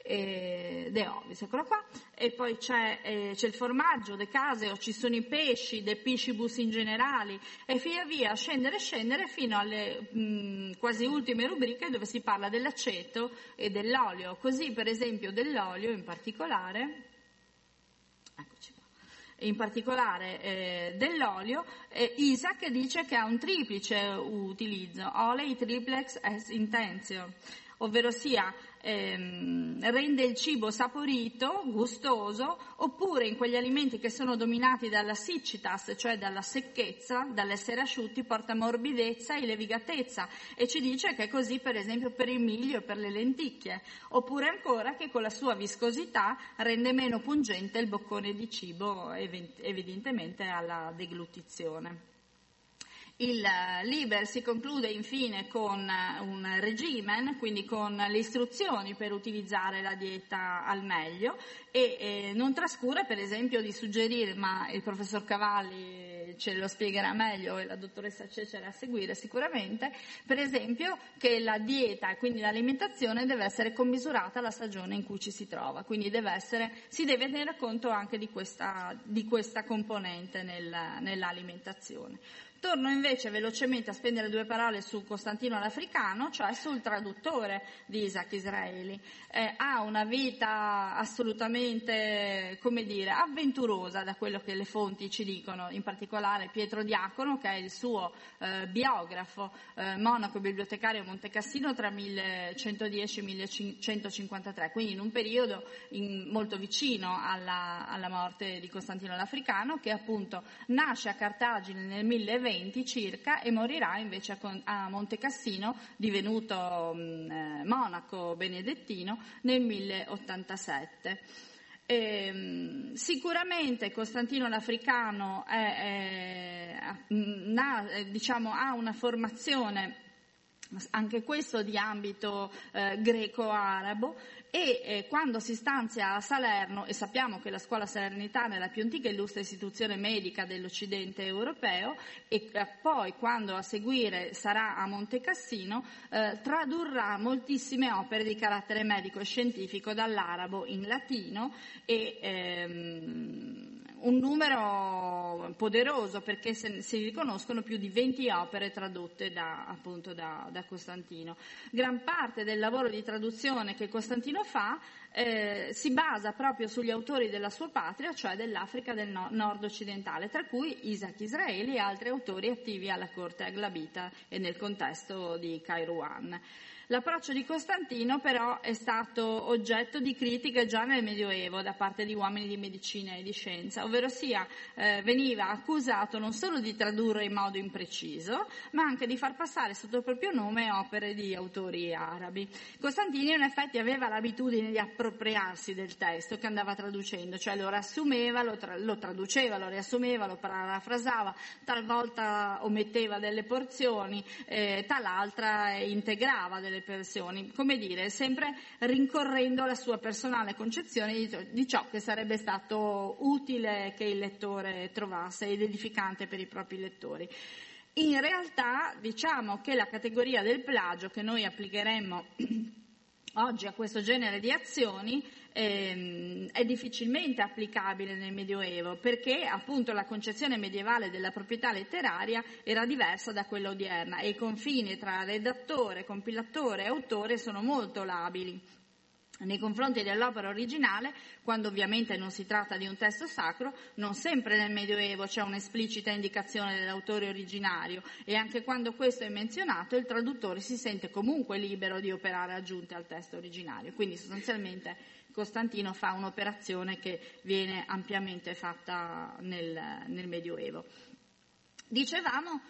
De ovis, eccolo qua. E poi c'è il formaggio, de caseo, ci sono i pesci, de piscibus in generali, e via via scendere fino alle quasi ultime rubriche dove si parla dell'aceto e dell'olio. Così, per esempio, dell'olio in particolare, eccoci qua. In particolare dell'olio, Isaac dice che ha un triplice utilizzo, olei triplex es intentio, ovvero sia rende il cibo saporito, gustoso, oppure in quegli alimenti che sono dominati dalla siccitas, cioè dalla secchezza, dall'essere asciutti, porta morbidezza e levigatezza, e ci dice che è così per esempio per il miglio e per le lenticchie, oppure ancora che con la sua viscosità rende meno pungente il boccone di cibo, evidentemente alla deglutizione. Il Liber si conclude infine con un regimen, quindi con le istruzioni per utilizzare la dieta al meglio, e non trascura per esempio di suggerire, ma il professor Cavalli ce lo spiegherà meglio e la dottoressa Cecere a seguire sicuramente, per esempio che la dieta e quindi l'alimentazione deve essere commisurata alla stagione in cui ci si trova, quindi si deve tenere conto anche di questa componente nell'alimentazione. Torno invece velocemente a spendere due parole su Costantino l'Africano, cioè sul traduttore di Isaac Israeli. Ha una vita assolutamente, avventurosa da quello che le fonti ci dicono, in particolare Pietro Diacono, che è il suo biografo, monaco bibliotecario a Montecassino tra 1110 e 1153, quindi in un periodo molto vicino alla morte di Costantino l'Africano, che appunto nasce a Cartagine nel 1020 circa e morirà invece a Montecassino, divenuto monaco benedettino, nel 1087. Sicuramente Costantino l'Africano ha una formazione, anche questo di ambito greco-arabo, e quando si stanzia a Salerno, e sappiamo che la scuola salernitana è la più antica e illustre istituzione medica dell'Occidente europeo, e poi quando a seguire sarà a Monte Cassino, tradurrà moltissime opere di carattere medico e scientifico dall'arabo in latino, e un numero poderoso, perché si riconoscono più di 20 opere tradotte da Costantino. Gran parte del lavoro di traduzione che Costantino fa si basa proprio sugli autori della sua patria, cioè dell'Africa del nord occidentale, tra cui Isaac Israeli e altri autori attivi alla corte aglabita e nel contesto di Kairouan. L'approccio di Costantino però è stato oggetto di critiche già nel Medioevo da parte di uomini di medicina e di scienza, ovverosia veniva accusato non solo di tradurre in modo impreciso, ma anche di far passare sotto il proprio nome opere di autori arabi. Costantino in effetti aveva l'abitudine di appropriarsi del testo che andava traducendo, cioè lo riassumeva, lo traduceva, lo riassumeva, lo parafrasava, talvolta ometteva delle porzioni, tal'altra integrava delle versioni, come dire, sempre rincorrendo la sua personale concezione di ciò che sarebbe stato utile che il lettore trovasse ed edificante per i propri lettori. In realtà diciamo che la categoria del plagio che noi applicheremmo oggi a questo genere di azioni è difficilmente applicabile nel Medioevo, perché appunto la concezione medievale della proprietà letteraria era diversa da quella odierna e i confini tra redattore, compilatore e autore sono molto labili. Nei confronti dell'opera originale, quando ovviamente non si tratta di un testo sacro, non sempre nel Medioevo c'è un'esplicita indicazione dell'autore originario, e anche quando questo è menzionato il traduttore si sente comunque libero di operare aggiunte al testo originario. Quindi sostanzialmente Costantino fa un'operazione che viene ampiamente fatta nel Medioevo. Dicevamo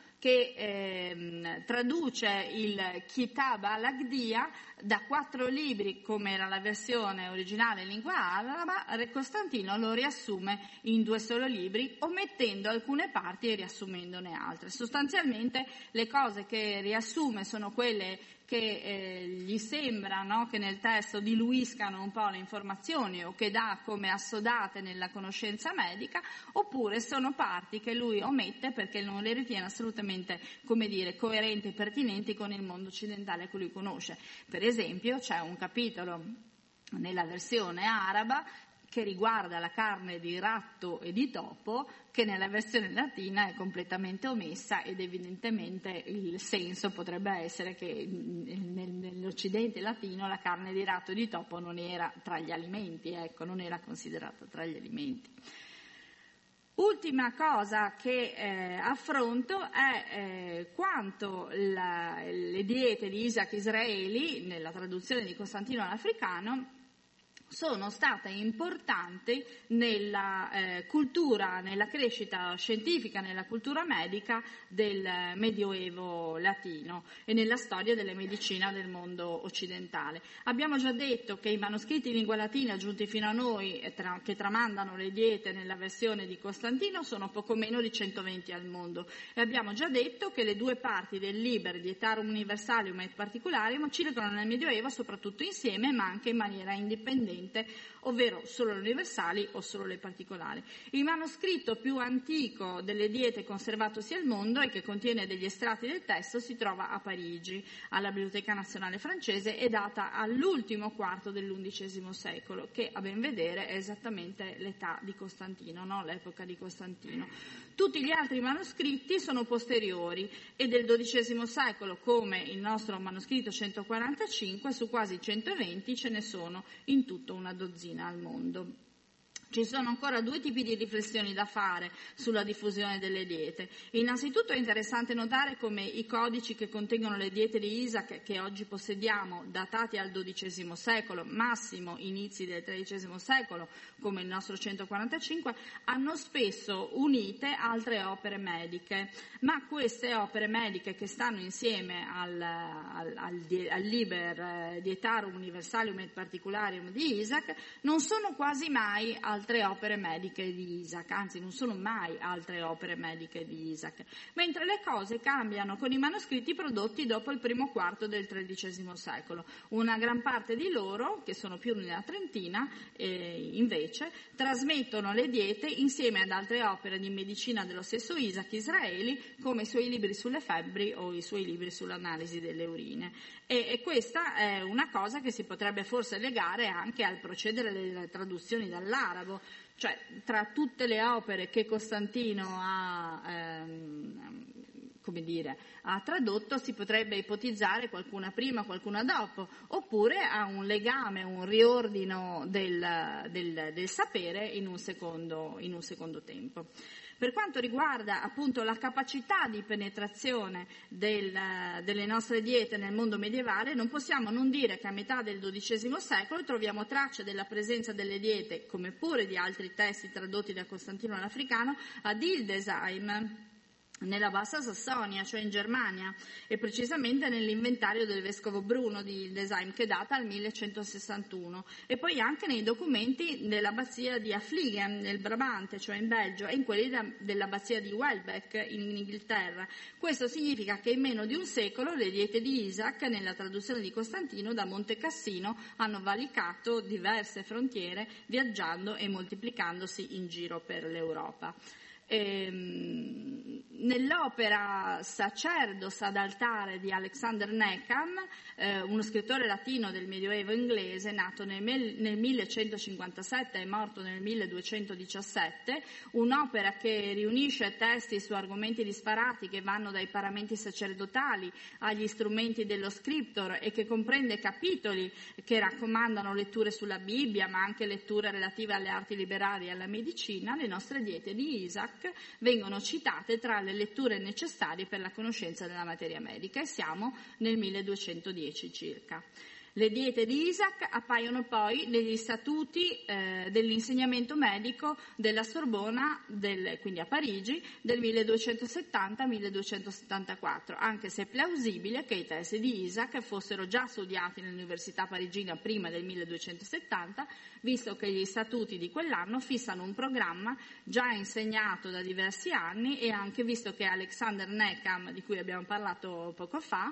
che traduce il Kitab al-Agdia da 4 libri, come era la versione originale in lingua araba. Costantino lo riassume in 2 solo libri, omettendo alcune parti e riassumendone altre. Sostanzialmente le cose che riassume sono quelle che gli sembra, no, che nel testo diluiscano un po' le informazioni o che dà come assodate nella conoscenza medica, oppure sono parti che lui omette perché non le ritiene assolutamente, come dire, coerenti e pertinenti con il mondo occidentale che lui conosce. Per esempio c'è un capitolo nella versione araba che riguarda la carne di ratto e di topo, che nella versione latina è completamente omessa, ed evidentemente il senso potrebbe essere che nell'Occidente latino la carne di ratto e di topo non era tra gli alimenti, non era considerata tra gli alimenti. Ultima cosa che affronto è quanto le diete di Isaac Israeli, nella traduzione di Costantino all'Africano, sono state importanti nella cultura, nella crescita scientifica, nella cultura medica del Medioevo latino e nella storia della medicina del mondo occidentale. Abbiamo già detto che i manoscritti in lingua latina giunti fino a noi, che tramandano le diete nella versione di Costantino, sono poco meno di 120 al mondo, e abbiamo già detto che le 2 parti del Liber Dietarum Universalium et Particularium circolano nel Medioevo soprattutto insieme, ma anche in maniera indipendente, ovvero solo le universali o solo le particolari. Il manoscritto più antico delle diete conservatosi al mondo e che contiene degli estratti del testo si trova a Parigi, alla Biblioteca Nazionale Francese, e data all'ultimo quarto dell'XI secolo, che a ben vedere è esattamente l'età di Costantino, no? L'epoca di Costantino. Tutti gli altri manoscritti sono posteriori e del XII secolo, come il nostro manoscritto 145, su quasi 120 ce ne sono in tutto una dozzina al mondo. Ci sono ancora due tipi di riflessioni da fare sulla diffusione delle diete. Innanzitutto è interessante notare come i codici che contengono le diete di Isaac che oggi possediamo, datati al XII secolo, massimo inizi del XIII secolo, come il nostro 145, hanno spesso unite altre opere mediche, ma queste opere mediche che stanno insieme al Liber Dietarum Universalium et Particularium di Isaac non sono quasi mai altre opere mediche di Isaac, anzi non sono mai altre opere mediche di Isaac, mentre le cose cambiano con i manoscritti prodotti dopo il primo quarto del XIII secolo. Una gran parte di loro, che sono più di una trentina, invece, trasmettono le diete insieme ad altre opere di medicina dello stesso Isaac Israeli, come i suoi libri sulle febbri o i suoi libri sull'analisi delle urine. E questa è una cosa che si potrebbe forse legare anche al procedere delle traduzioni dall'arabo, cioè tra tutte le opere che Costantino ha tradotto si potrebbe ipotizzare qualcuna prima, qualcuna dopo, oppure ha un legame, un riordino del sapere in un secondo tempo. Per quanto riguarda appunto la capacità di penetrazione delle nostre diete nel mondo medievale, non possiamo non dire che a metà del XII secolo troviamo tracce della presenza delle diete, come pure di altri testi tradotti da Costantino all'africano, ad Hildesheim, nella Bassa Sassonia, cioè in Germania, e precisamente nell'inventario del vescovo Bruno di Hildesheim, che data al 1161, e poi anche nei documenti dell'abbazia di Affligem nel Brabante, cioè in Belgio, e in quelli dell'abbazia di Welbeck in Inghilterra. Questo significa che in meno di un secolo le diete di Isaac, nella traduzione di Costantino, da Monte Cassino hanno valicato diverse frontiere, viaggiando e moltiplicandosi in giro per l'Europa. Nell'opera Sacerdos ad altare di Alexander Neckham, uno scrittore latino del Medioevo inglese, nato nel 1157 e morto nel 1217, un'opera che riunisce testi su argomenti disparati che vanno dai paramenti sacerdotali agli strumenti dello scriptor e che comprende capitoli che raccomandano letture sulla Bibbia, ma anche letture relative alle arti liberali e alla medicina. Le nostre diete di Isaac vengono citate tra le letture necessarie per la conoscenza della materia medica, e siamo nel 1210 circa. Le diete di Isaac appaiono poi negli statuti dell'insegnamento medico della Sorbona, quindi a Parigi, del 1270-1274, anche se è plausibile che i testi di Isaac fossero già studiati nell'Università parigina prima del 1270, visto che gli statuti di quell'anno fissano un programma già insegnato da diversi anni, e anche visto che Alexander Neckham, di cui abbiamo parlato poco fa,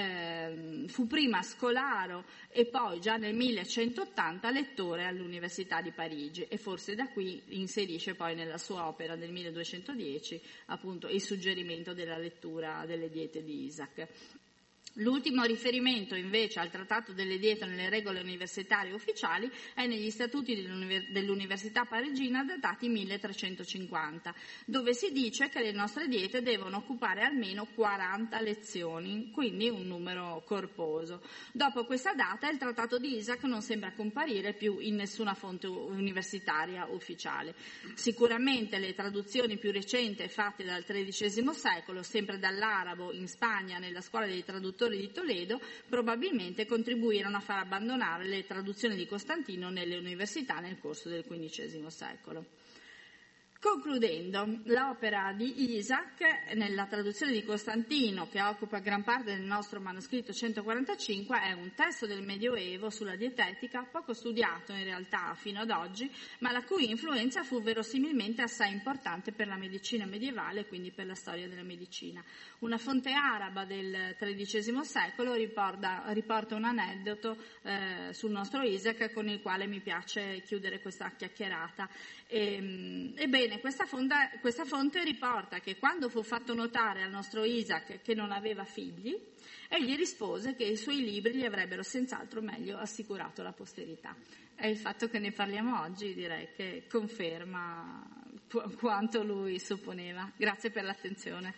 fu prima scolaro e poi già nel 1180 lettore all'Università di Parigi, e forse da qui inserisce poi nella sua opera del 1210 appunto il suggerimento della lettura delle diete di Isaac. L'ultimo riferimento invece al trattato delle diete nelle regole universitarie ufficiali è negli statuti dell'Università parigina datati 1350, dove si dice che le nostre diete devono occupare almeno 40 lezioni, quindi un numero corposo. Dopo questa data il trattato di Isaac non sembra comparire più in nessuna fonte universitaria ufficiale. Sicuramente le traduzioni più recenti fatte dal XIII secolo, sempre dall'arabo in Spagna nella scuola dei traduttori di Toledo, probabilmente contribuirono a far abbandonare le traduzioni di Costantino nelle università nel corso del XV secolo. Concludendo, l'opera di Isaac, nella traduzione di Costantino, che occupa gran parte del nostro manoscritto 145, è un testo del Medioevo sulla dietetica, poco studiato in realtà fino ad oggi, ma la cui influenza fu verosimilmente assai importante per la medicina medievale e quindi per la storia della medicina. Una fonte araba del XIII secolo riporta un aneddoto sul nostro Isaac con il quale mi piace chiudere questa chiacchierata. Ebbene, questa fonte riporta che quando fu fatto notare al nostro Isaac che non aveva figli, egli rispose che i suoi libri gli avrebbero senz'altro meglio assicurato la posterità. E il fatto che ne parliamo oggi direi che conferma quanto lui supponeva. Grazie per l'attenzione.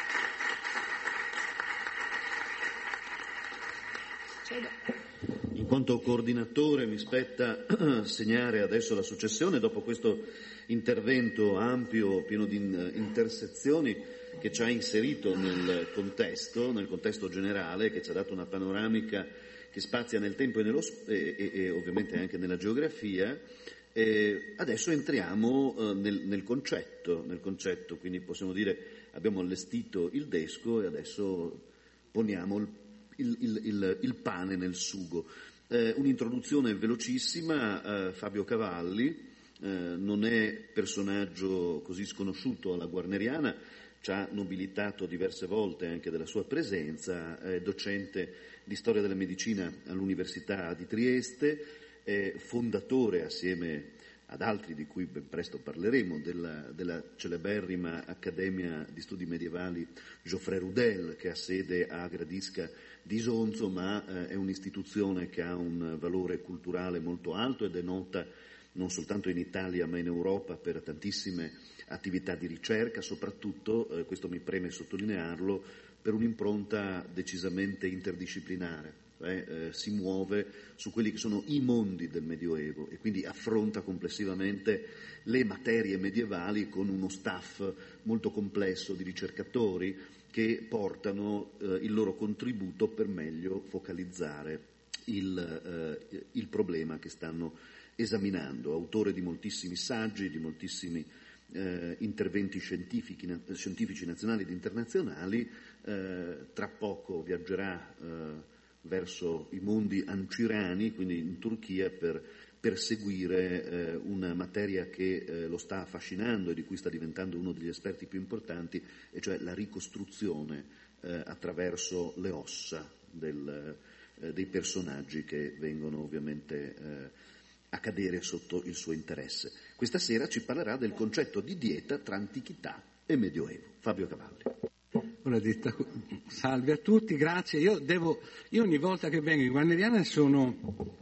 In quanto coordinatore mi spetta segnare adesso la successione dopo questo intervento ampio, pieno di intersezioni, che ci ha inserito nel contesto generale, che ci ha dato una panoramica che spazia nel tempo e ovviamente anche nella geografia. Adesso entriamo nel concetto, quindi possiamo dire abbiamo allestito il desco e adesso poniamo il pane nel sugo. Un'introduzione velocissima. Fabio Cavalli non è personaggio così sconosciuto alla guarneriana, ci ha nobilitato diverse volte anche della sua presenza, è docente di storia della medicina all'Università di Trieste, è fondatore assieme ad altri di cui ben presto parleremo della celeberrima Accademia di Studi Medievali Geoffrey Rudel, che ha sede a Gradisca di Isonzo, ma è un'istituzione che ha un valore culturale molto alto ed è nota non soltanto in Italia ma in Europa per tantissime attività di ricerca, soprattutto, questo mi preme sottolinearlo, per un'impronta decisamente interdisciplinare. Si muove su quelli che sono i mondi del Medioevo e quindi affronta complessivamente le materie medievali con uno staff molto complesso di ricercatori che portano il loro contributo per meglio focalizzare il problema che stanno esaminando. Autore di moltissimi saggi, di moltissimi interventi scientifici nazionali ed internazionali, tra poco viaggerà verso i mondi ancirani, quindi in Turchia, per seguire una materia che lo sta affascinando e di cui sta diventando uno degli esperti più importanti, e cioè la ricostruzione attraverso le ossa dei personaggi che vengono ovviamente a cadere sotto il suo interesse. Questa sera ci parlerà del concetto di dieta tra antichità e medioevo. Fabio Cavalli. Salve a tutti, grazie. Io ogni volta che vengo in Guarneriana sono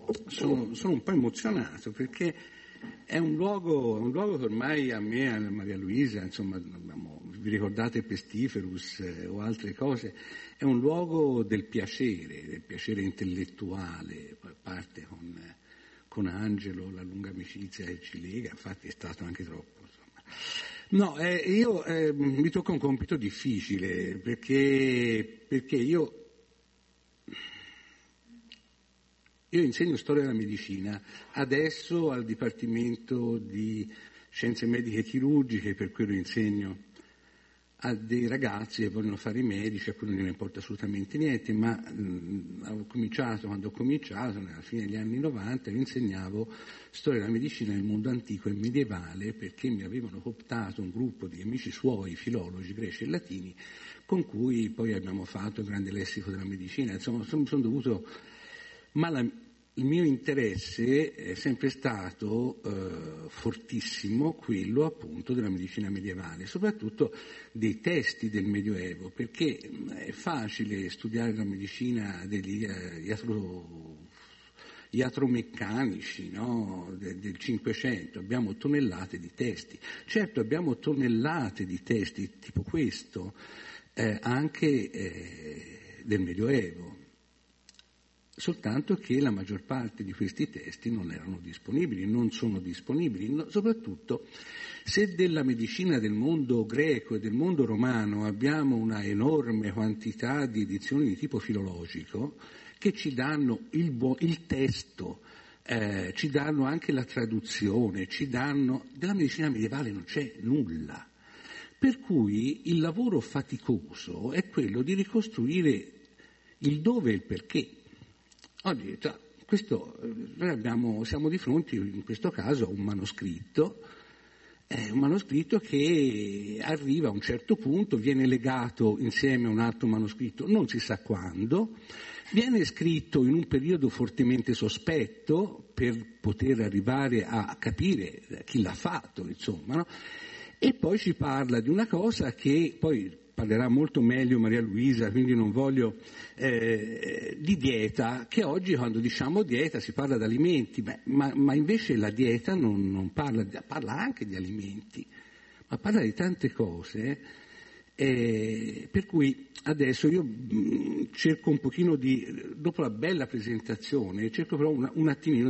un po' emozionato, perché è un luogo che ormai a me, a Maria Luisa, insomma, vi ricordate Pestiferus o altre cose, è un luogo del piacere intellettuale, poi parte con Angelo, la lunga amicizia che ci lega, infatti è stato anche troppo, insomma. No, mi tocca un compito difficile, perché io insegno storia della medicina, adesso al Dipartimento di Scienze Mediche Chirurgiche, per quello insegno a dei ragazzi che vogliono fare i medici, a cui non gliene importa assolutamente niente, ma quando ho cominciato, alla fine degli anni 90, io insegnavo storia della medicina nel mondo antico e medievale, perché mi avevano cooptato un gruppo di amici suoi, filologi, greci e latini, con cui poi abbiamo fatto il grande lessico della medicina. Insomma, sono dovuto... Ma il mio interesse è sempre stato fortissimo quello appunto della medicina medievale, soprattutto dei testi del Medioevo, perché è facile studiare la medicina degli iatromeccanici, no? del Cinquecento, abbiamo tonnellate di testi. Certo, abbiamo tonnellate di testi tipo questo anche del Medioevo. Soltanto che la maggior parte di questi testi non erano disponibili, non sono disponibili, soprattutto se della medicina del mondo greco e del mondo romano abbiamo una enorme quantità di edizioni di tipo filologico che ci danno il testo, ci danno anche la traduzione, della medicina medievale non c'è nulla. Per cui il lavoro faticoso è quello di ricostruire il dove e il perché. Oggi, noi siamo di fronte, in questo caso, a un manoscritto che arriva a un certo punto, viene legato insieme a un altro manoscritto, non si sa quando, viene scritto in un periodo fortemente sospetto per poter arrivare a capire chi l'ha fatto, insomma, no? E poi ci parla di una cosa che poi parlerà molto meglio Maria Luisa, quindi non voglio, di dieta, che oggi quando diciamo dieta si parla di alimenti, ma invece la dieta non parla anche di alimenti, ma parla di tante cose Per cui adesso io cerco un pochino dopo la bella presentazione, cerco però un attimino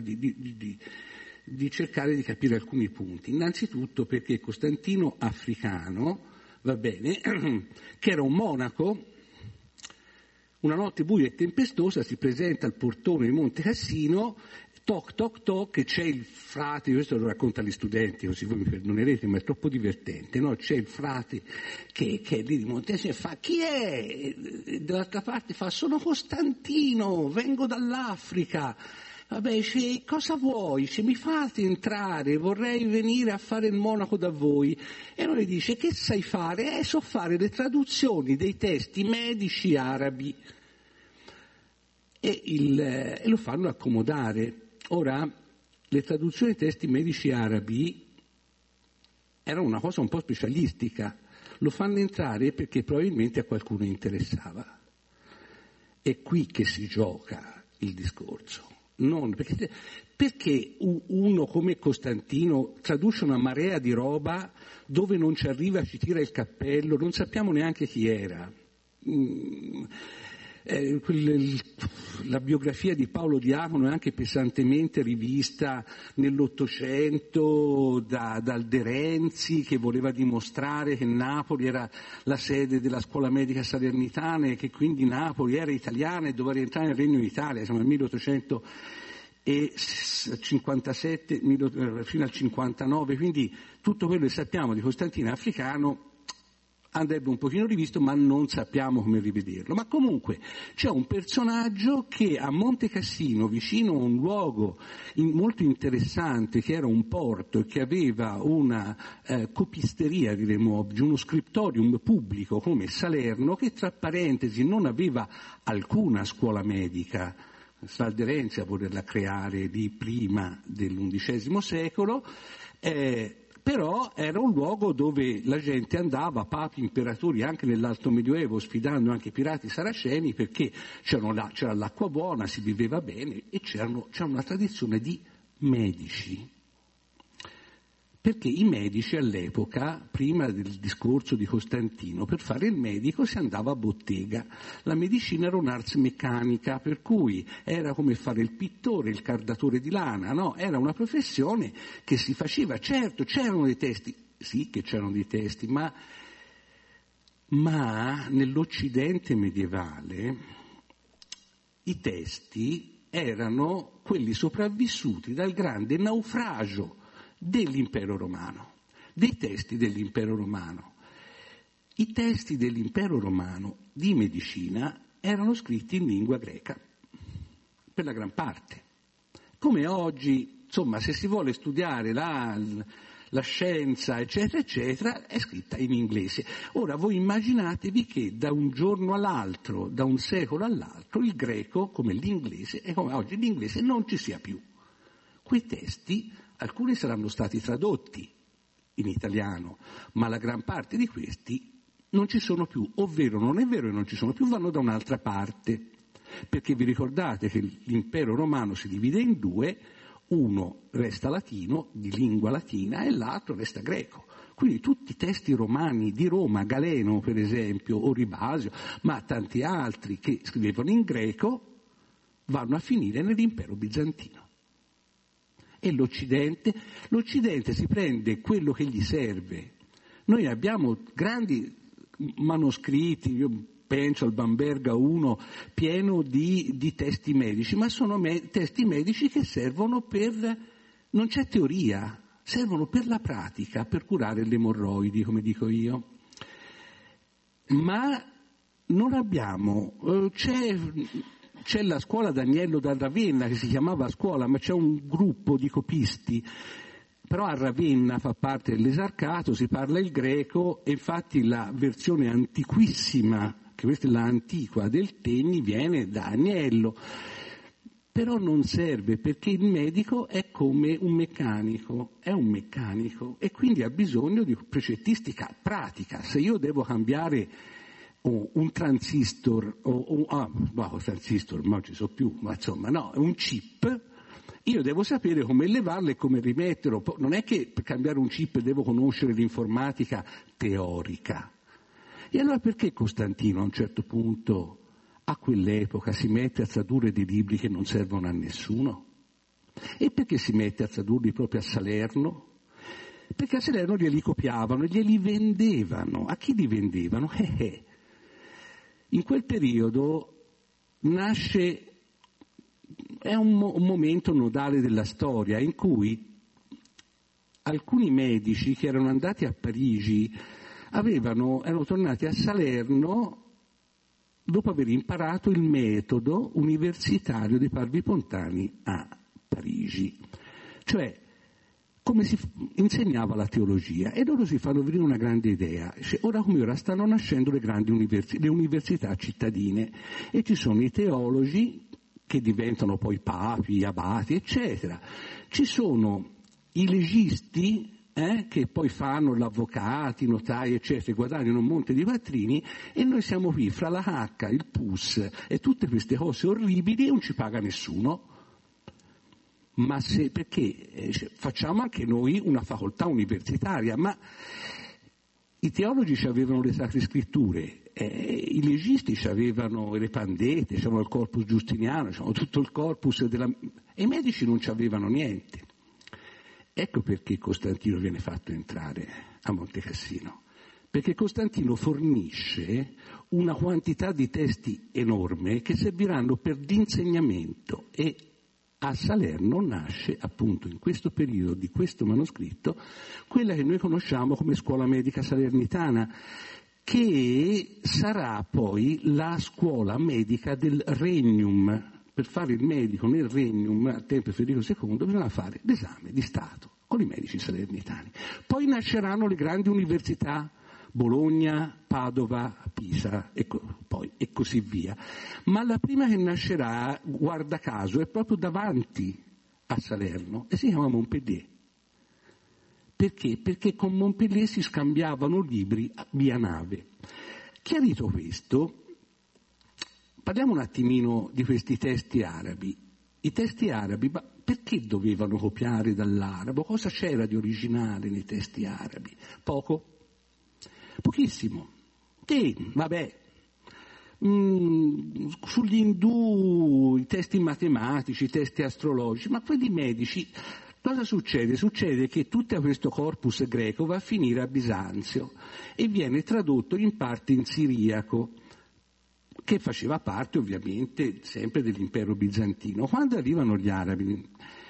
di cercare di capire alcuni punti. Innanzitutto perché Costantino Africano, va bene, che era un monaco, una notte buia e tempestosa si presenta al portone di Monte Cassino, toc toc toc, e c'è il frate, questo lo racconta agli studenti, così voi mi perdonerete, ma è troppo divertente, no? C'è il frate che è lì di Monte Cassino e fa: chi è? E dall'altra parte fa: sono Costantino, vengo dall'Africa. Vabbè, dice: cosa vuoi? Dice: mi fate entrare, vorrei venire a fare il monaco da voi. E lui dice: che sai fare? So fare le traduzioni dei testi medici arabi. E lo fanno accomodare. Ora, le traduzioni dei testi medici arabi erano una cosa un po' specialistica. Lo fanno entrare perché probabilmente a qualcuno interessava. È qui che si gioca il discorso. Non perché uno come Costantino traduce una marea di roba dove non ci arriva, ci tira il cappello, non sappiamo neanche chi era. La biografia di Paolo Diacono è anche pesantemente rivista nell'Ottocento dal De Renzi, che voleva dimostrare che Napoli era la sede della scuola medica salernitana e che quindi Napoli era italiana e doveva rientrare nel Regno d'Italia. Siamo nel 1857 fino al 59, quindi tutto quello che sappiamo di Costantino Africano andrebbe un pochino rivisto, ma non sappiamo come rivederlo. Ma comunque c'è un personaggio che a Monte Cassino, vicino a un luogo molto interessante, che era un porto e che aveva una copisteria, diremmo oggi, uno scriptorium pubblico come Salerno, che tra parentesi non aveva alcuna scuola medica, De Renzi a volerla creare di prima dell'XI secolo, però era un luogo dove la gente andava, papi, imperatori, anche nell'Alto Medioevo, sfidando anche i pirati saraceni, perché c'era l'acqua buona, si viveva bene e c'era una tradizione di medici. Perché i medici all'epoca, prima del discorso di Costantino, per fare il medico si andava a bottega. La medicina era un'ars meccanica, per cui era come fare il pittore, il cardatore di lana, no? Era una professione che si faceva. Certo, c'erano dei testi, sì che c'erano dei testi, ma nell'Occidente medievale i testi erano quelli sopravvissuti dal grande naufragio dell'impero romano, dei testi dell'impero romano. I testi dell'impero romano di medicina erano scritti in lingua greca, per la gran parte. Come oggi, insomma, se si vuole studiare la scienza, eccetera, eccetera, è scritta in inglese. Ora, voi immaginatevi che da un giorno all'altro, da un secolo all'altro, il greco, come l'inglese, e come oggi l'inglese, non ci sia più. Quei testi, alcuni saranno stati tradotti in italiano, ma la gran parte di questi non ci sono più, ovvero non è vero che non ci sono più, vanno da un'altra parte, perché vi ricordate che l'impero romano si divide in due, uno resta latino, di lingua latina, e l'altro resta greco. Quindi tutti i testi romani di Roma, Galeno per esempio, o Ribasio, ma tanti altri che scrivevano in greco, vanno a finire nell'impero bizantino. E l'Occidente si prende quello che gli serve. Noi abbiamo grandi manoscritti, io penso al Bamberga 1, pieno di testi medici, ma sono testi medici che servono non c'è teoria, servono per la pratica, per curare le emorroidi, come dico io. Ma non abbiamo, c'è la scuola d'Agnello da Ravenna che si chiamava scuola, ma c'è un gruppo di copisti, però a Ravenna fa parte dell'esarcato, si parla il greco e infatti la versione antiquissima, che questa è la antiqua del Tegni, viene da Agnello. Però non serve perché il medico è come un meccanico, e quindi ha bisogno di precettistica pratica. Se io devo cambiare un transistor, transistor, ma non ci so più, ma insomma no, un chip, io devo sapere come levarlo e come rimetterlo. Non è che per cambiare un chip devo conoscere l'informatica teorica, E allora perché Costantino a un certo punto, a quell'epoca, si mette a tradurre dei libri che non servono a nessuno? E perché si mette a tradurli proprio a Salerno? Perché a Salerno glieli copiavano e glieli vendevano. A chi li vendevano? In quel periodo nasce, è un momento nodale della storia in cui alcuni medici che erano andati a Parigi erano tornati a Salerno dopo aver imparato il metodo universitario dei Parvi Pontani a Parigi, cioè come si insegnava la teologia, e loro si fanno venire una grande idea. Ora come ora stanno nascendo le università cittadine e ci sono i teologi che diventano poi papi, abati, eccetera. Ci sono i legisti che poi fanno gli avvocati, i notai, eccetera, guadagnano un monte di quattrini, e noi siamo qui fra la H, il PUS e tutte queste cose orribili e non ci paga nessuno. Ma perché facciamo anche noi una facoltà universitaria? Ma i teologi avevano le sacre scritture, i legisti avevano le pandete, avevano il corpus giustiniano, avevano tutto il corpus e i medici non avevano niente. Ecco perché Costantino viene fatto entrare a Monte Cassino, perché Costantino fornisce una quantità di testi enorme che serviranno per l'insegnamento, e a Salerno nasce appunto in questo periodo di questo manoscritto quella che noi conosciamo come Scuola Medica Salernitana, che sarà poi la scuola medica del Regnum. Per fare il medico nel Regnum al tempo di Federico II bisogna fare l'esame di Stato con i medici salernitani. Poi nasceranno le grandi università, Bologna, Padova, Pisa e così via. Ma la prima che nascerà, guarda caso, è proprio davanti a Salerno e si chiama Montpellier. Perché? Perché con Montpellier si scambiavano libri via nave. Chiarito questo, parliamo un attimino di questi testi arabi. I testi arabi, ma perché dovevano copiare dall'arabo? Cosa c'era di originale nei testi arabi? Poco. Pochissimo. Vabbè, sugli indù i testi matematici, i testi astrologici, ma quelli medici, cosa succede? Succede che tutto questo corpus greco va a finire a Bisanzio e viene tradotto in parte in siriaco, che faceva parte ovviamente sempre dell'impero bizantino. Quando arrivano gli arabi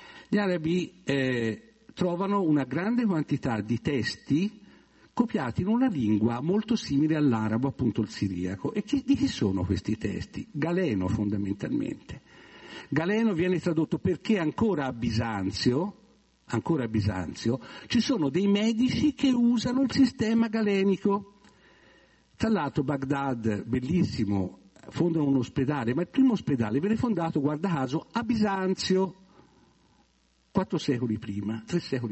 trovano una grande quantità di testi copiati in una lingua molto simile all'arabo, appunto il siriaco. E di chi sono questi testi? Galeno fondamentalmente. Galeno viene tradotto perché ancora a Bisanzio ci sono dei medici che usano il sistema galenico. Tra l'altro Baghdad, bellissimo, fondano un ospedale, ma il primo ospedale viene fondato, guarda caso, a Bisanzio, 3 secoli prima,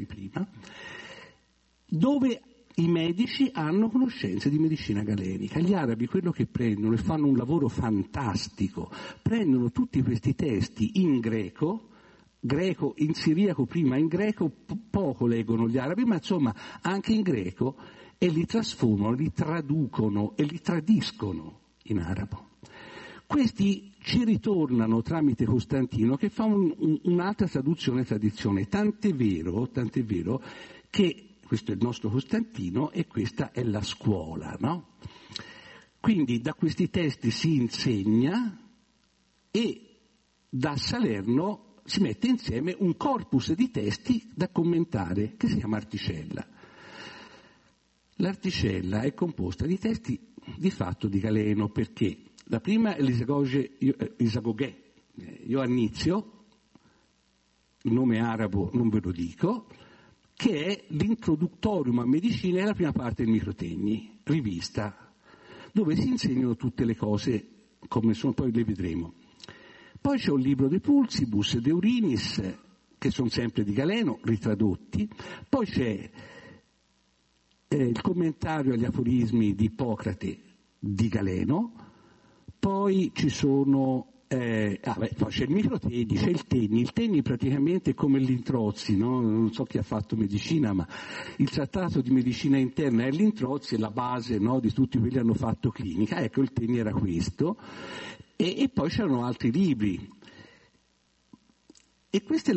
dove i medici hanno conoscenze di medicina galenica. Gli arabi quello che prendono, e fanno un lavoro fantastico, prendono tutti questi testi in greco, in siriaco prima, in greco poco leggono gli arabi, ma insomma anche in greco, e li trasformano, li traducono e li tradiscono in arabo. Questi ci ritornano tramite Costantino, che fa un'altra traduzione e tradizione, tant'è vero che questo è il nostro Costantino e questa è la scuola, no? Quindi da questi testi si insegna e da Salerno si mette insieme un corpus di testi da commentare che si chiama Articella. L'Articella è composta di testi di fatto di Galeno, perché la prima è l'Isagogè, Ioannizio, il nome arabo non ve lo dico, che è l'Introductorium a Medicina, è la prima parte del Microtegni, rivista, dove si insegnano tutte le cose come sono, poi le vedremo. Poi c'è un libro de Pulsibus, De Urinis, che sono sempre di Galeno, ritradotti. Poi c'è il commentario agli aforismi di Ippocrate di Galeno. Poi ci sono poi c'è il microtegni, c'è il tegni. Il tegni praticamente è come l'Introzzi, no? Non so chi ha fatto medicina, ma il trattato di medicina interna è l'Introzzi, è la base, no, di tutti quelli che hanno fatto clinica. Ecco, il tegni era questo. E poi c'erano altri libri. E questa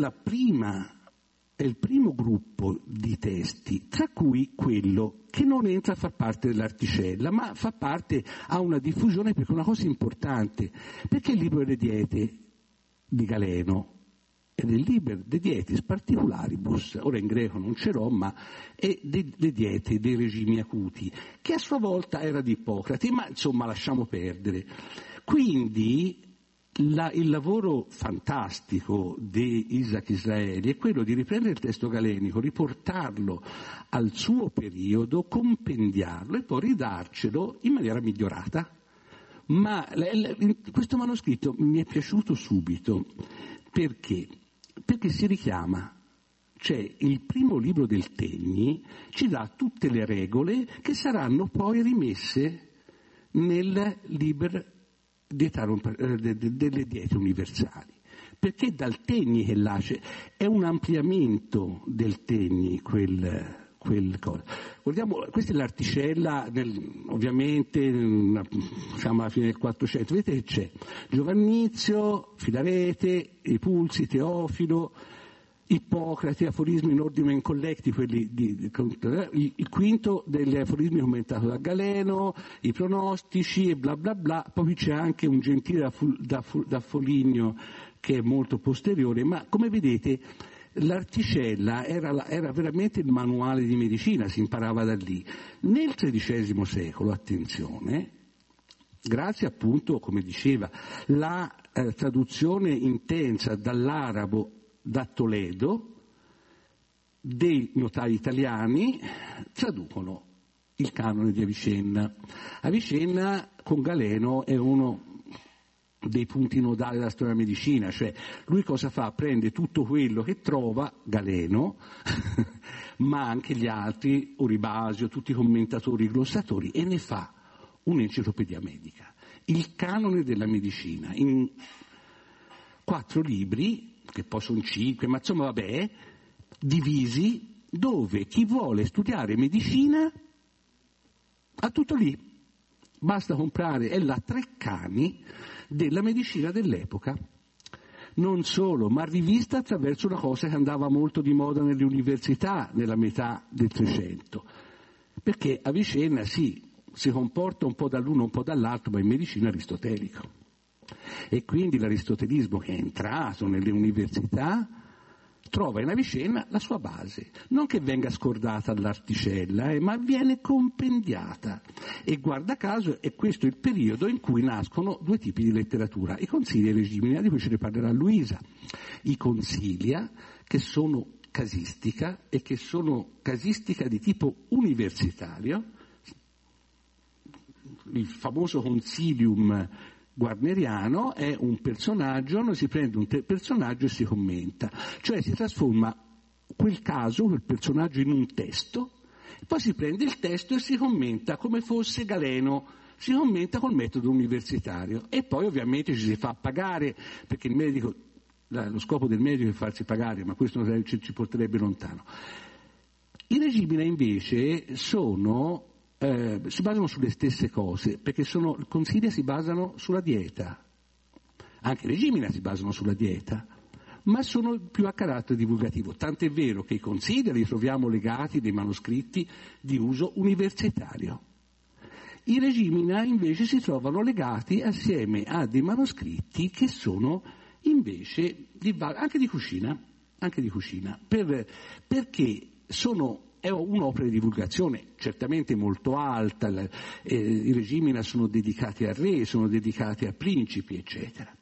è il primo gruppo di testi, tra cui quello che non entra a far parte dell'Articella, ma fa parte, ha una diffusione perché è una cosa importante, perché il libro delle diete di Galeno è del Liber de Dietis Particularibus, ora in greco non ce l'ho, ma è le diete dei regimi acuti, che a sua volta era di Ippocrate, ma insomma lasciamo perdere. Quindi il lavoro fantastico di Isaac Israeli è quello di riprendere il testo galenico, riportarlo al suo periodo, compendiarlo e poi ridarcelo in maniera migliorata. Ma questo manoscritto mi è piaciuto subito perché si richiama, cioè il primo libro del Tegni ci dà tutte le regole che saranno poi rimesse nel Liber delle diete universali, perché dal Tegni che nasce è un ampliamento del Tegni quel cosa. Guardiamo, questa è l'Articella ovviamente siamo alla fine del 400, vedete che c'è Giovannizio, Filarete, i Pulsi, Teofilo, Ippocrate, aforismi in ordine in collecti, il quinto degli aforismi commentato da Galeno, i pronostici e bla bla bla. Poi c'è anche un gentile da Foligno che è molto posteriore, ma come vedete l'Articella era veramente il manuale di medicina, si imparava da lì. Nel XIII secolo, attenzione, grazie appunto, come diceva, la traduzione intensa dall'arabo da Toledo, dei notai italiani traducono il canone di Avicenna. Avicenna con Galeno è uno dei punti nodali della storia della medicina, cioè lui cosa fa? Prende tutto quello che trova Galeno, ma anche gli altri, Oribasio, tutti i commentatori, i glossatori, e ne fa un'enciclopedia medica, il canone della medicina, in 4 libri, che poi sono 5, ma insomma vabbè, divisi, dove chi vuole studiare medicina ha tutto lì. Basta comprare, è la Treccani della medicina dell'epoca. Non solo, ma rivista attraverso una cosa che andava molto di moda nelle università nella metà del 300. Perché Avicenna si comporta un po' dall'uno, un po' dall'altro, ma in medicina aristotelico. E quindi l'aristotelismo che è entrato nelle università trova in Avicenna la sua base, non che venga scordata all'Articella, ma viene compendiata. E guarda caso è questo il periodo in cui nascono 2 tipi di letteratura, i consigli e i regimina, di cui ce ne parlerà Luisa. I consiglia, che sono casistica e che sono casistica di tipo universitario, il famoso consilium guarneriano è un personaggio, noi si prende un personaggio e si commenta, cioè si trasforma quel caso, quel personaggio in un testo, poi si prende il testo e si commenta come fosse Galeno, si commenta col metodo universitario e poi ovviamente ci si fa pagare, perché il medico, lo scopo del medico è farsi pagare, ma questo ci porterebbe lontano. I regimina invece si basano sulle stesse cose, perché i consigli si basano sulla dieta, anche i regimina si basano sulla dieta, ma sono più a carattere divulgativo, tant'è vero che i consigli li troviamo legati dei manoscritti di uso universitario. I regimina invece si trovano legati assieme a dei manoscritti che sono invece anche di cucina, perché è un'opera di divulgazione certamente molto alta, i regimina sono dedicati al re, sono dedicati a principi, eccetera.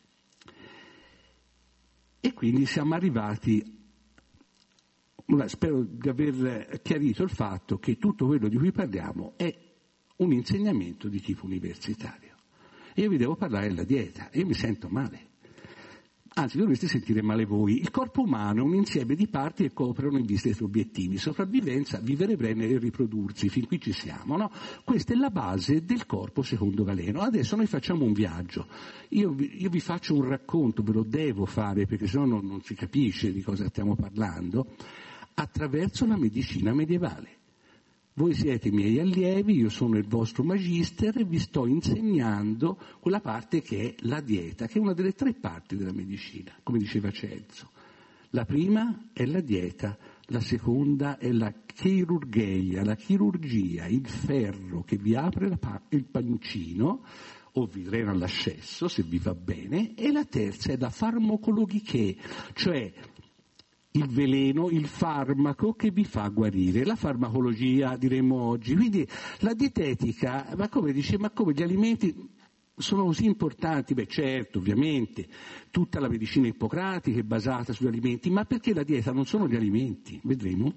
E quindi siamo arrivati, spero di aver chiarito il fatto che tutto quello di cui parliamo è un insegnamento di tipo universitario. E io vi devo parlare della dieta, io mi sento male. Anzi, dovreste sentire male voi. Il corpo umano è un insieme di parti che cooperano in vista dei suoi obiettivi: sopravvivenza, vivere bene e riprodursi. Fin qui ci siamo, no? Questa è la base del corpo secondo Galeno. Adesso noi facciamo un viaggio. Io vi faccio un racconto, ve lo devo fare perché sennò non si capisce di cosa stiamo parlando, attraverso la medicina medievale. Voi siete i miei allievi, io sono il vostro magister e vi sto insegnando quella parte che è la dieta, che è una delle 3 parti della medicina, come diceva Celso. La prima è la dieta, la seconda è la chirurgia, il ferro che vi apre il pancino o vi drena l'ascesso, se vi va bene, e la terza è la farmacologia, cioè il veleno, il farmaco che vi fa guarire, la farmacologia diremmo oggi. Quindi la dietetica, ma come gli alimenti sono così importanti? Beh certo, ovviamente, tutta la medicina ippocratica è basata sugli alimenti, ma perché la dieta non sono gli alimenti? Vedremo.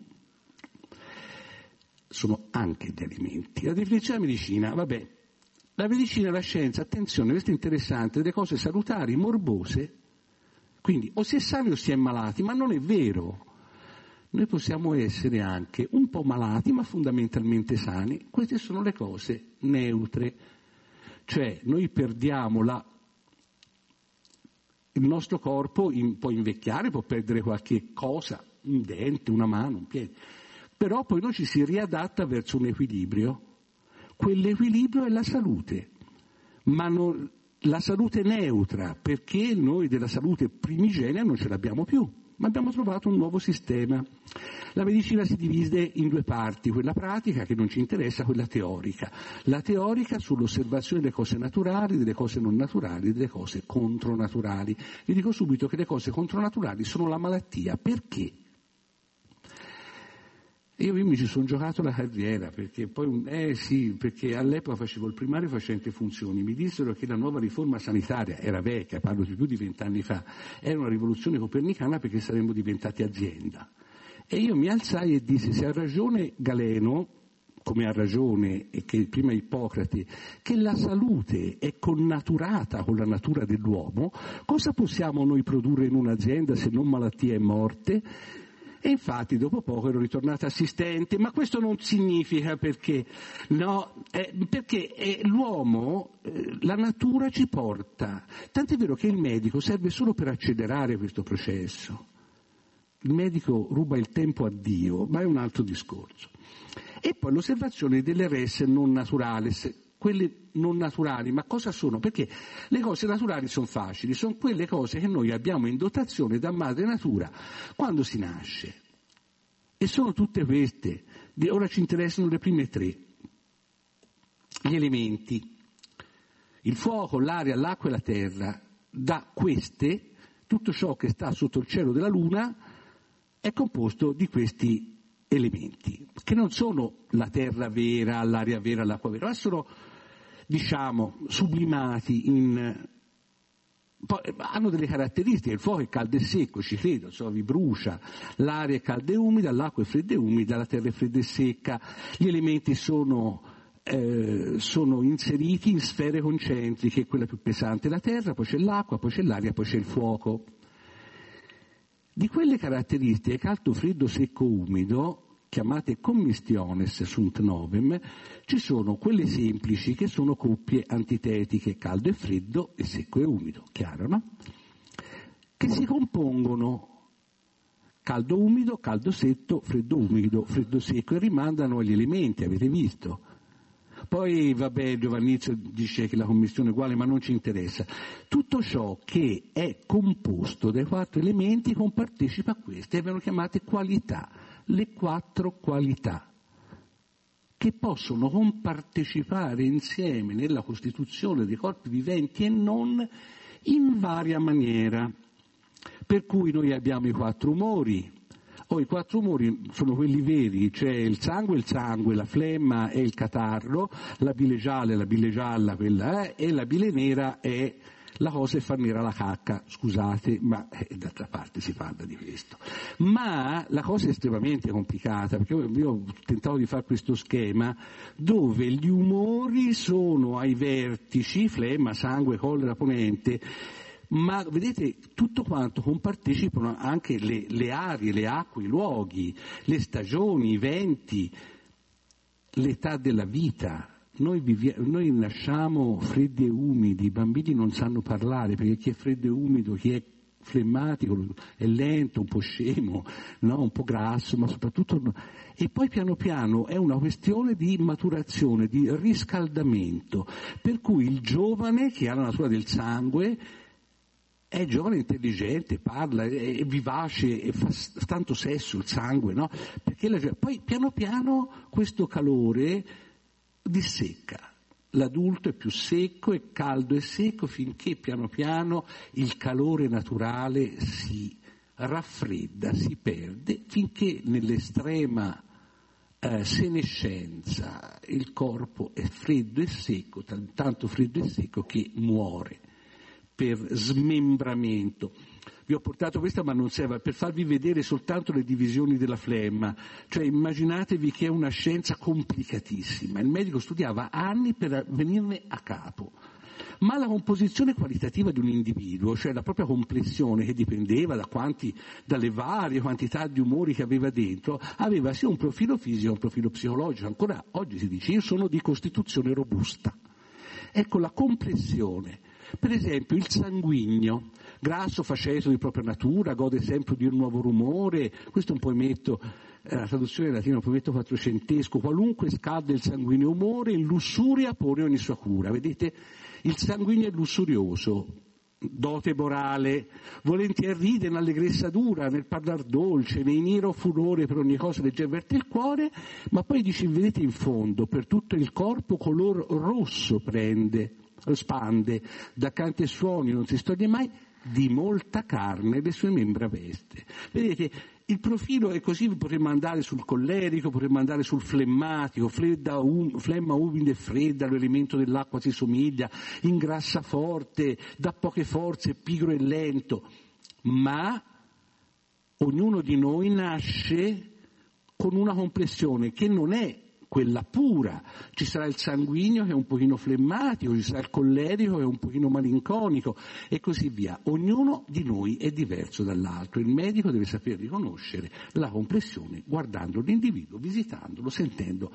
Sono anche gli alimenti. La definizione della medicina, vabbè, la medicina e la scienza, attenzione, questo è interessante, delle cose salutari, morbose. Quindi o si è sani o si è malati, ma non è vero. Noi possiamo essere anche un po' malati, ma fondamentalmente sani. Queste sono le cose neutre. Cioè noi perdiamo il nostro corpo può invecchiare, può perdere qualche cosa, un dente, una mano, un piede. Però poi noi ci si riadatta verso un equilibrio. Quell'equilibrio è la salute. Ma la salute neutra, perché noi della salute primigenia non ce l'abbiamo più, ma abbiamo trovato un nuovo sistema. La medicina si divide in 2 parti, quella pratica che non ci interessa, quella teorica. La teorica sull'osservazione delle cose naturali, delle cose non naturali, delle cose contronaturali. Vi dico subito che le cose contronaturali sono la malattia. Perché? Io mi ci sono giocato la carriera, perché poi, perché all'epoca facevo il primario facente funzioni, mi dissero che la nuova riforma sanitaria era vecchia, parlo di più di 20 anni fa, era una rivoluzione copernicana perché saremmo diventati azienda. E io mi alzai e dissi, se ha ragione Galeno, come ha ragione e che prima Ippocrate, che la salute è connaturata con la natura dell'uomo, cosa possiamo noi produrre in un'azienda se non malattie e morte? E infatti dopo poco ero ritornata assistente, ma questo non significa perché l'uomo, la natura ci porta, tant'è vero che il medico serve solo per accelerare questo processo. Il medico ruba il tempo a Dio, ma è un altro discorso. E poi l'osservazione delle res non naturales. Quelle non naturali, ma cosa sono? Perché le cose naturali sono facili, sono quelle cose che noi abbiamo in dotazione da madre natura quando si nasce. E sono tutte queste. Ora ci interessano le prime 3. Gli elementi. Il fuoco, l'aria, l'acqua e la terra. Da queste, tutto ciò che sta sotto il cielo della luna è composto di questi elementi, che non sono la terra vera, l'aria vera, l'acqua vera, ma sono, sublimati poi hanno delle caratteristiche. Il fuoco è caldo e secco, ci credo, vi brucia, l'aria è calda e umida, l'acqua è fredda e umida, la terra è fredda e secca. Gli elementi sono inseriti in sfere concentriche, quella più pesante è la terra, poi c'è l'acqua, poi c'è l'aria, poi c'è il fuoco. Di quelle caratteristiche, caldo, freddo, secco, umido, chiamate commistiones sunt novem, ci sono quelle semplici che sono coppie antitetiche, caldo e freddo e secco e umido, chiaro, no? Che si compongono caldo umido, caldo secco, freddo umido, freddo secco, e rimandano agli elementi, avete visto? Poi, Giovannizio dice che la commistione è uguale, ma non ci interessa. Tutto ciò che è composto dai 4 elementi compartecipa a queste, vengono chiamate qualità. Le 4 qualità che possono compartecipare insieme nella costituzione dei corpi viventi e non in varia maniera. Per cui noi abbiamo i 4 umori. I 4 umori sono quelli veri, cioè il sangue, la flemma e il catarro, la bile gialla, quella e la bile nera è la cosa che fa nera la cacca, scusate, ma d'altra parte si parla di questo. Ma la cosa è estremamente complicata, perché io ho tentato di fare questo schema dove gli umori sono ai vertici, flemma, sangue, collera, ponente, ma vedete tutto quanto compartecipano anche le arie, le acque, i luoghi, le stagioni, i venti, l'età della vita. Noi nasciamo freddi e umidi, i bambini non sanno parlare perché chi è freddo e umido, chi è flemmatico è lento, un po' scemo, no? Un po' grasso, ma soprattutto e poi piano piano è una questione di maturazione, di riscaldamento, per cui il giovane che ha la natura del sangue è giovane, intelligente, parla, è vivace, e fa tanto sesso il sangue, no? Perché poi piano piano questo calore dissecca. L'adulto è più secco, è caldo e secco finché piano piano il calore naturale si raffredda, si perde, finché nell'estrema senescenza il corpo è freddo e secco, tanto freddo e secco che muore per smembramento. Vi ho portato questa, ma non serve, per farvi vedere soltanto le divisioni della flemma. Cioè immaginatevi che è una scienza complicatissima. Il medico studiava anni per venirne a capo. Ma la composizione qualitativa di un individuo, cioè la propria complessione che dipendeva dalle varie quantità di umori che aveva dentro, aveva sia un profilo fisico che un profilo psicologico. Ancora oggi si dice: io sono di costituzione robusta. Ecco la compressione. Per esempio il sanguigno, grasso, faceto di propria natura, gode sempre di un nuovo rumore, questo è un poemetto, la traduzione latina è un poemetto quattrocentesco, qualunque scalda il sanguigno umore, in lussuria pone ogni sua cura. Vedete, il sanguigno è lussurioso, dote morale, volentieri ride in allegrezza dura, nel parlar dolce, nei nero furore per ogni cosa leggera verte il cuore, ma poi dice, vedete in fondo, per tutto il corpo color rosso prende, spande, da canti e suoni non si stoglie mai, di molta carne le sue membra veste. Vedete, il profilo è così, potremmo andare sul collerico, potremmo andare sul flemmatico, flemma umida e fredda, l'elemento dell'acqua si somiglia, ingrassa forte, dà poche forze, pigro e lento, ma ognuno di noi nasce con una complessione che non è quella pura. Ci sarà il sanguigno che è un pochino flemmatico, ci sarà il collerico che è un pochino malinconico e così via. Ognuno di noi è diverso dall'altro. Il medico deve saper riconoscere la complessione guardando l'individuo, visitandolo, sentendo,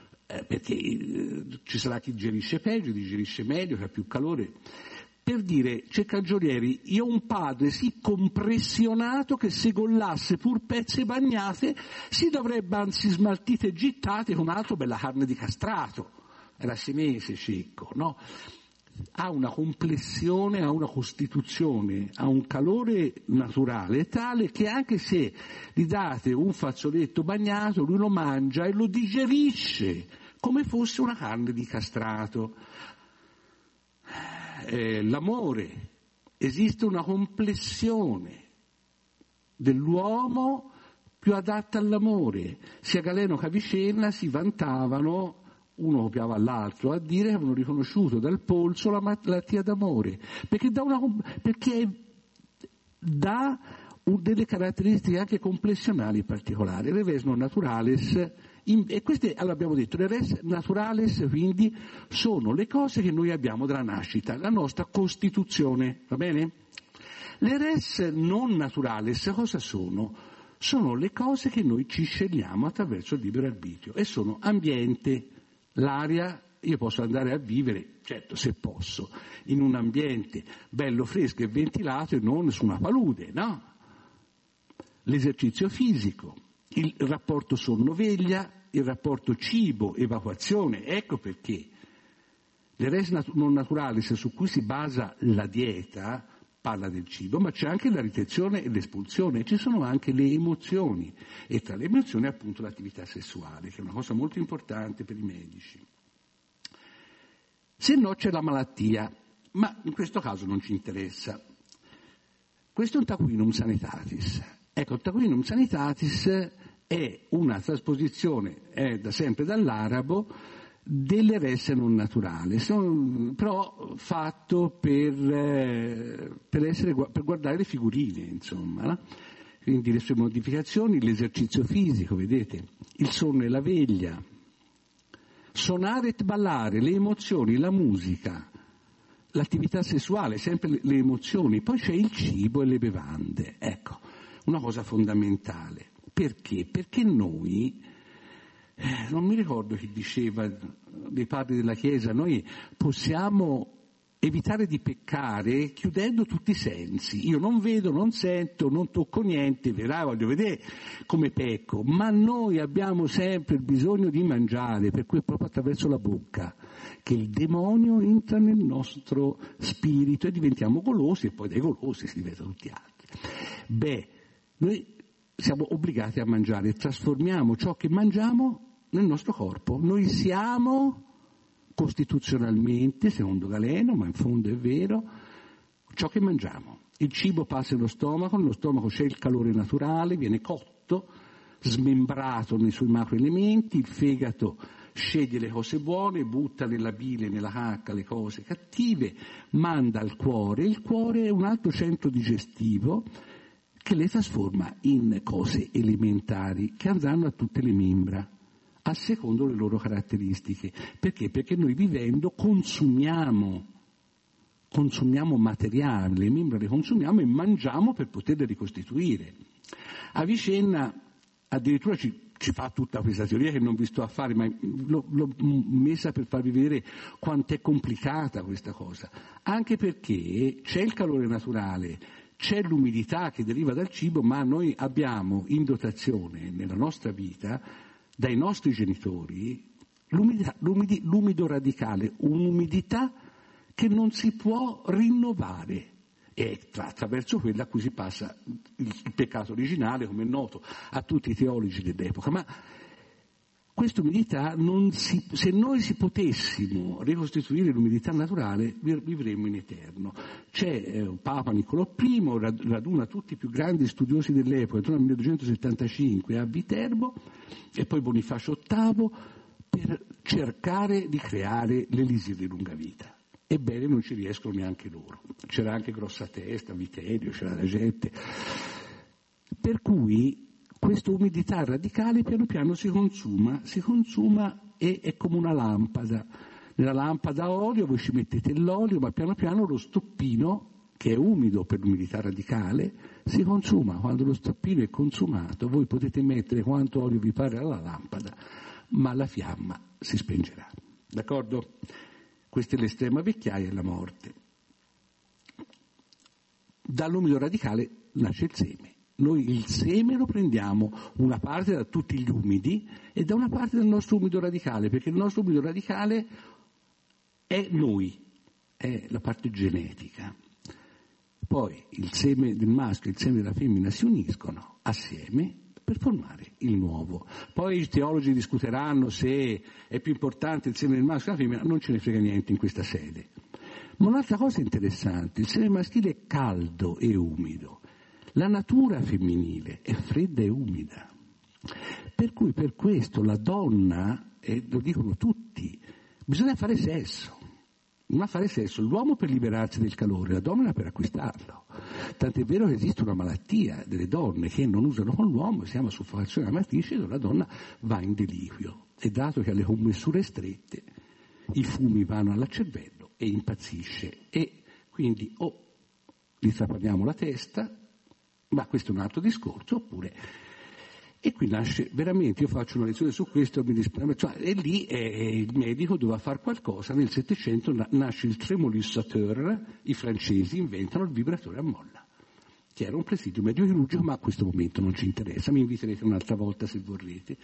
perché ci sarà chi digerisce peggio, digerisce meglio, che ha più calore. Per dire, Ceccagiolieri, io ho un padre sì compressionato che se gollasse pur pezze bagnate si dovrebbe anzi smaltite e gittate con altro bella carne di castrato. Era senese Cecco, no? Ha una complessione, ha una costituzione, ha un calore naturale tale che anche se gli date un fazzoletto bagnato lui lo mangia e lo digerisce come fosse una carne di castrato. L'amore, esiste una complessione dell'uomo più adatta all'amore. Sia Galeno che Avicenna si vantavano, uno copiava all'altro, a dire che avevano riconosciuto dal polso la malattia d'amore, perché dà delle caratteristiche anche complessionali particolari. Le res non naturales, e queste, allora abbiamo detto, le res naturales quindi sono le cose che noi abbiamo dalla nascita, la nostra costituzione, va bene? Le res non naturales cosa sono? Sono le cose che noi ci scegliamo attraverso il libero arbitrio e sono ambiente, l'aria. Io posso andare a vivere, certo se posso, in un ambiente bello fresco e ventilato e non su una palude, no? L'esercizio fisico, il rapporto sonno-veglia, il rapporto cibo-evacuazione, ecco perché le res non naturali su cui si basa la dieta parla del cibo, ma c'è anche la ritenzione e l'espulsione, ci sono anche le emozioni e tra le emozioni appunto l'attività sessuale, che è una cosa molto importante per i medici. Se no c'è la malattia, ma in questo caso non ci interessa. Questo è un taquinum sanitatis. Ecco, il taquinum sanitatis è una trasposizione, è da sempre dall'arabo, delle res non naturali, però fatto per guardare le figurine, insomma, no? Quindi le sue modificazioni, l'esercizio fisico, vedete, il sonno e la veglia, sonare e ballare, le emozioni, la musica, l'attività sessuale, sempre le emozioni, poi c'è il cibo e le bevande. Ecco, una cosa fondamentale. Perché? Perché noi, non mi ricordo chi diceva dei padri della Chiesa, noi possiamo evitare di peccare chiudendo tutti i sensi. Io non vedo, non sento, non tocco niente, voglio vedere come pecco, ma noi abbiamo sempre il bisogno di mangiare, per cui è proprio attraverso la bocca che il demonio entra nel nostro spirito e diventiamo golosi, e poi dai golosi si diventa tutti altri. Noi siamo obbligati a mangiare, trasformiamo ciò che mangiamo nel nostro corpo. Noi siamo costituzionalmente, secondo Galeno, ma in fondo è vero, ciò che mangiamo. Il cibo passa nello stomaco c'è il calore naturale, viene cotto, smembrato nei suoi macroelementi, il fegato sceglie le cose buone, butta nella bile, nella cacca le cose cattive, manda al cuore. Il cuore è un altro centro digestivo che le trasforma in cose elementari che andranno a tutte le membra, a secondo le loro caratteristiche. Perché? Perché noi vivendo consumiamo materiale, le membra le consumiamo e mangiamo per poterle ricostituire. Avicenna addirittura ci fa tutta questa teoria che non vi sto a fare, ma l'ho messa per farvi vedere quanto è complicata questa cosa. Anche perché c'è il calore naturale, c'è l'umidità che deriva dal cibo, ma noi abbiamo in dotazione nella nostra vita dai nostri genitori l'umido radicale, un'umidità che non si può rinnovare. E attraverso quella a cui si passa il peccato originale, come è noto a tutti i teologi dell'epoca. Ma questa umidità, se noi si potessimo ricostituire l'umidità naturale, vivremmo in eterno. C'è Papa Niccolò I, raduna tutti i più grandi studiosi dell'epoca, intorno al 1275 a Viterbo, e poi Bonifacio VIII, per cercare di creare l'elisir di lunga vita. Ebbene, non ci riescono neanche loro. C'era anche Grossatesta, Viterio, c'era la gente. Per cui questa umidità radicale piano piano si consuma e è come una lampada. Nella lampada a olio voi ci mettete l'olio, ma piano piano lo stoppino, che è umido per l'umidità radicale, si consuma. Quando lo stoppino è consumato, voi potete mettere quanto olio vi pare alla lampada, ma la fiamma si spengerà. D'accordo? Questa è l'estrema vecchiaia e la morte. Dall'umido radicale nasce il seme. Noi il seme lo prendiamo una parte da tutti gli umidi e da una parte dal nostro umido radicale, perché il nostro umido radicale è noi, è la parte genetica. Poi il seme del maschio e il seme della femmina si uniscono assieme per formare il nuovo. Poi i teologi discuteranno se è più importante il seme del maschio o della femmina, non ce ne frega niente in questa sede. Ma un'altra cosa interessante, il seme maschile è caldo e umido. La natura femminile è fredda e umida, per cui per questo la donna, e lo dicono tutti, bisogna fare sesso, ma fare sesso, l'uomo per liberarsi del calore, la donna per acquistarlo. Tant'è vero che esiste una malattia delle donne che non usano con l'uomo, si chiama suffocazione alla matrice, dove la donna va in deliquio. E dato che ha le commessure strette, i fumi vanno al cervello e impazzisce. E quindi gli trapaniamo la testa, ma questo è un altro discorso, oppure... E qui nasce veramente, io faccio una lezione su questo, e lì il medico doveva fare qualcosa. Nel Settecento nasce il trémolissateur, i francesi inventano il vibratore a molla, che era un presidio medio-chirurgico, ma a questo momento non ci interessa, mi inviterete un'altra volta se vorrete.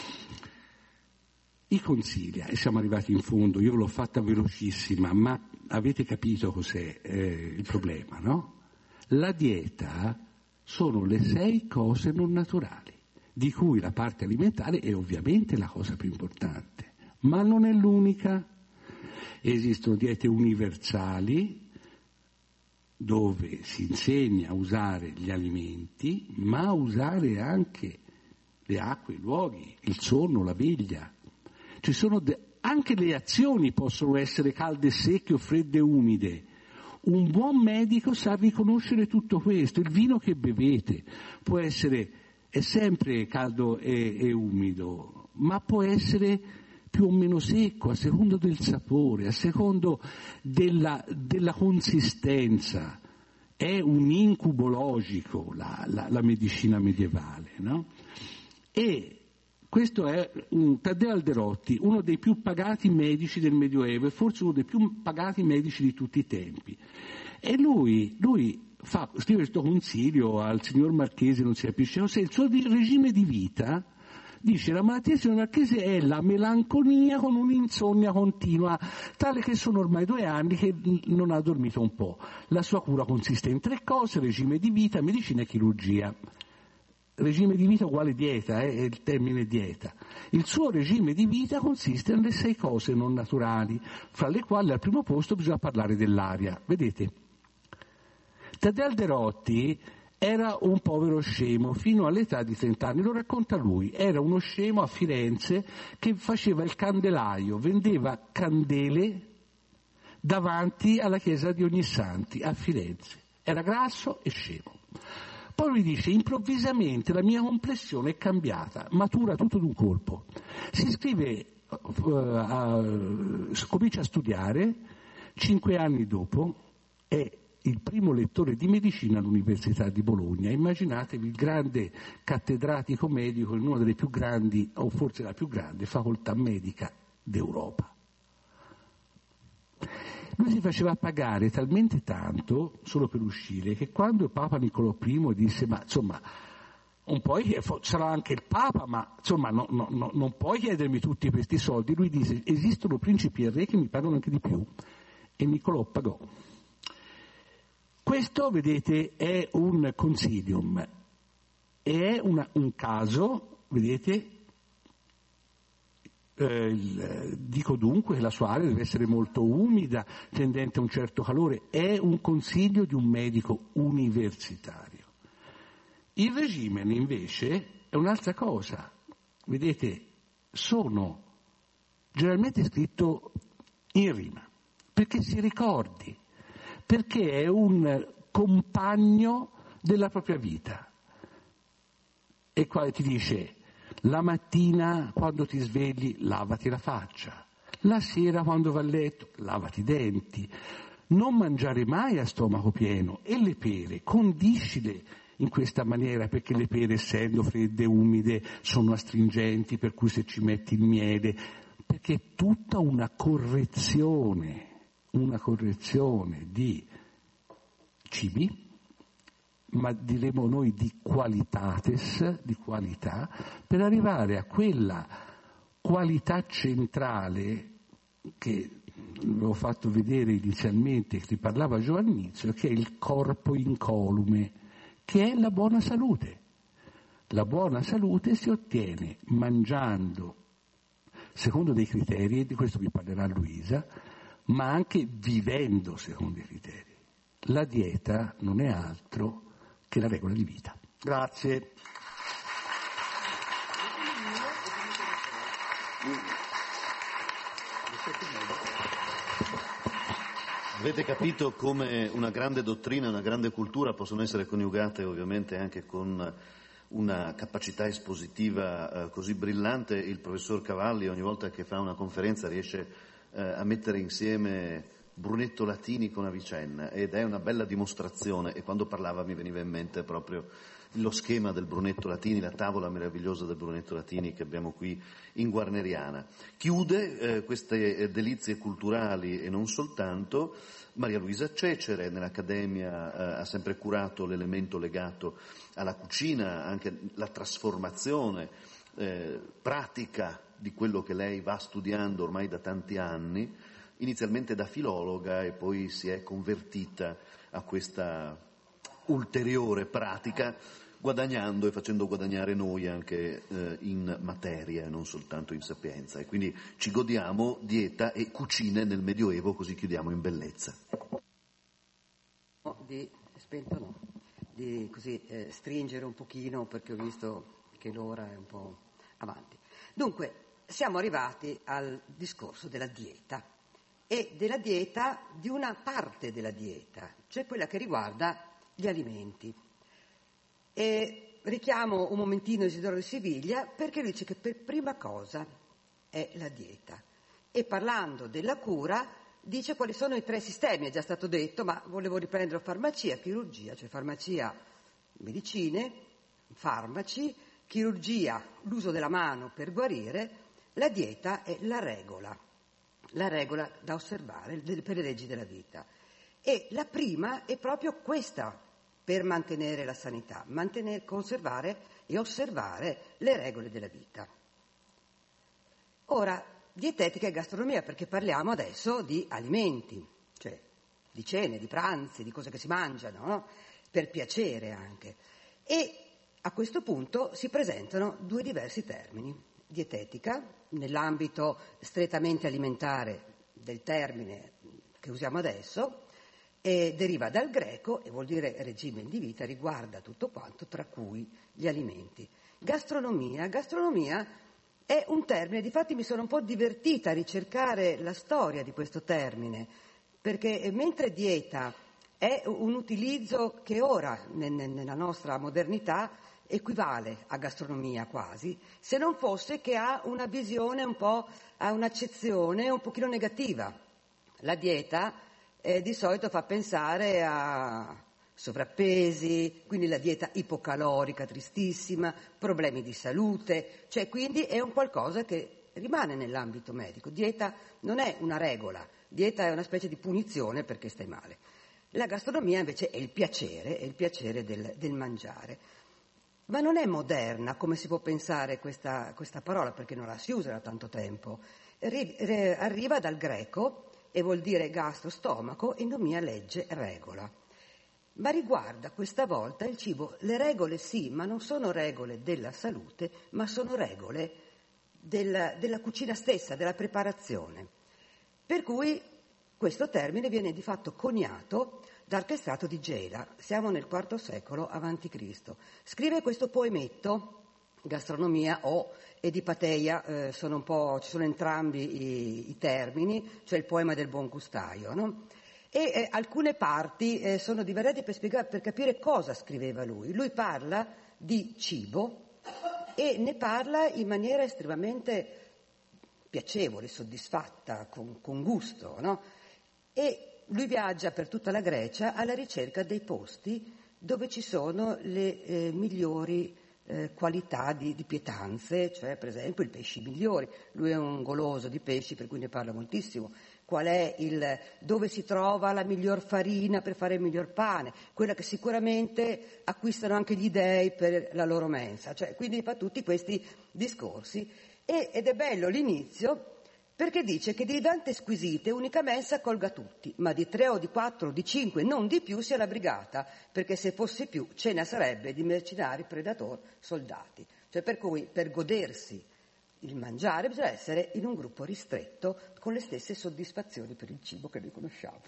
I consiglia, e siamo arrivati in fondo, io l'ho fatta velocissima, ma avete capito cos'è il problema, no? La dieta sono le 6 cose non naturali, di cui la parte alimentare è ovviamente la cosa più importante, ma non è l'unica. Esistono diete universali dove si insegna a usare gli alimenti, ma a usare anche le acque, i luoghi, il sonno, la veglia. Ci sono anche le azioni possono essere calde e secche o fredde e umide. Un buon medico sa riconoscere tutto questo. Il vino che bevete può essere... è sempre caldo e umido, ma può essere più o meno secco, a secondo del sapore, a secondo della consistenza. È un incubo logico la medicina medievale, no? E questo è Taddeo Alderotti, uno dei più pagati medici del Medioevo e forse uno dei più pagati medici di tutti i tempi. E lui scrive questo consiglio al signor Marchese, non si capisce, se il suo regime di vita, dice, la malattia del signor Marchese è la melanconia con un'insonnia continua, tale che sono ormai 2 anni che non ha dormito un po'. La sua cura consiste in 3 cose: regime di vita, medicina e chirurgia. Regime di vita uguale dieta, è il termine dieta. Il suo regime di vita consiste nelle 6 cose non naturali, fra le quali al primo posto bisogna parlare dell'aria. Vedete? Taddeo Alderotti era un povero scemo fino all'età di 30 anni, lo racconta lui. Era uno scemo a Firenze che faceva il candelaio, vendeva candele davanti alla chiesa di Ognissanti a Firenze. Era grasso e scemo. Poi lui dice, improvvisamente la mia complessione è cambiata, matura tutto d'un colpo. Si iscrive, comincia a studiare, 5 anni dopo è il primo lettore di medicina all'Università di Bologna. Immaginatevi il grande cattedratico medico in una delle più grandi, o forse la più grande, facoltà medica d'Europa. Lui si faceva pagare talmente tanto solo per uscire che quando Papa Niccolò I disse, ma insomma, un po' sarà anche il Papa, ma insomma non puoi chiedermi tutti questi soldi, lui disse, esistono principi e re che mi pagano anche di più, e Niccolò pagò. Questo, vedete, è un consilium, è un caso, vedete. Dico dunque che la sua aria deve essere molto umida, tendente a un certo calore. È un consiglio di un medico universitario. Il regimen invece è un'altra cosa. Vedete, sono generalmente scritto in rima, perché si ricordi, perché è un compagno della propria vita. E qua ti dice: la mattina quando ti svegli lavati la faccia, la sera quando vai a letto lavati i denti, non mangiare mai a stomaco pieno, e le pere condiscile in questa maniera, perché le pere, essendo fredde e umide, sono astringenti, per cui se ci metti il miele, perché è tutta una correzione di cibi, ma diremo noi di qualitates, di qualità, per arrivare a quella qualità centrale che avevo fatto vedere inizialmente, che ti parlava Giovannizio, che è il corpo incolume, che è la buona salute. La buona salute si ottiene mangiando secondo dei criteri, e di questo vi parlerà Luisa, ma anche vivendo secondo i criteri. La dieta non è altro che la regola di vita. Grazie. Avete capito come una grande dottrina e una grande cultura possono essere coniugate ovviamente anche con una capacità espositiva così brillante. Il professor Cavalli ogni volta che fa una conferenza riesce a mettere insieme Brunetto Latini con Avicenna, ed è una bella dimostrazione, e quando parlava mi veniva in mente proprio lo schema del Brunetto Latini, la tavola meravigliosa del Brunetto Latini che abbiamo qui in Guarneriana. Chiude queste delizie culturali e non soltanto Maria Luisa Cecere. Nell'Accademia ha sempre curato l'elemento legato alla cucina, anche la trasformazione pratica di quello che lei va studiando ormai da tanti anni, inizialmente da filologa, e poi si è convertita a questa ulteriore pratica, guadagnando e facendo guadagnare noi anche in materia e non soltanto in sapienza. E quindi ci godiamo dieta e cucine nel Medioevo, così chiudiamo in bellezza. Di così stringere un pochino, perché ho visto che l'ora è un po' avanti. Dunque, siamo arrivati al discorso della dieta, e della dieta, di una parte della dieta, cioè quella che riguarda gli alimenti. E richiamo un momentino Isidoro di Siviglia, perché dice che per prima cosa è la dieta. E parlando della cura dice quali sono i 3 sistemi, è già stato detto, ma volevo riprendere farmacia, chirurgia, cioè farmacia, medicine, farmaci, chirurgia, l'uso della mano per guarire, la dieta è la regola da osservare per le leggi della vita. E la prima è proprio questa per mantenere la sanità, conservare e osservare le regole della vita. Ora, dietetica e gastronomia, perché parliamo adesso di alimenti, cioè di cene, di pranzi, di cose che si mangiano, no? Per piacere anche. E a questo punto si presentano 2 diversi termini. Dietetica, nell'ambito strettamente alimentare del termine che usiamo adesso, deriva dal greco e vuol dire regime di vita, riguarda tutto quanto, tra cui gli alimenti. Gastronomia è un termine, difatti mi sono un po' divertita a ricercare la storia di questo termine, perché mentre dieta è un utilizzo che ora, nella nostra modernità, equivale a gastronomia quasi, se non fosse che ha una visione ha un'accezione un pochino negativa. La dieta di solito fa pensare a sovrappesi, quindi la dieta ipocalorica tristissima, problemi di salute, cioè quindi è un qualcosa che rimane nell'ambito medico. Dieta non è una regola, dieta è una specie di punizione perché stai male. La gastronomia invece è il piacere del mangiare. Ma non è moderna, come si può pensare questa parola, perché non la si usa da tanto tempo. Arriva dal greco e vuol dire gastro, stomaco, e nomia, legge, regola. Ma riguarda questa volta il cibo. Le regole sì, ma non sono regole della salute, ma sono regole della cucina stessa, della preparazione. Per cui questo termine viene di fatto coniato dal Archestrato di Gela, siamo nel IV secolo a.C. Scrive questo poemetto, Gastronomia o Edipateia, ci sono entrambi i termini, cioè il poema del buon gustaio, no? E alcune parti sono diverse per capire cosa scriveva lui. Lui parla di cibo e ne parla in maniera estremamente piacevole, soddisfatta, con gusto, no? E lui viaggia per tutta la Grecia alla ricerca dei posti dove ci sono le migliori qualità di pietanze, cioè per esempio i pesci migliori. Lui è un goloso di pesci, per cui ne parla moltissimo. Dove si trova la miglior farina per fare il miglior pane, quella che sicuramente acquistano anche gli dei per la loro mensa, cioè quindi fa tutti questi discorsi ed è bello l'inizio perché dice che di tante squisite unica mensa accolga tutti, ma di 3 o di 4 o di 5, non di più, sia la brigata, perché se fosse più cena sarebbe di mercenari, predator, soldati. Cioè per cui per godersi il mangiare bisogna essere in un gruppo ristretto con le stesse soddisfazioni per il cibo che noi conosciamo.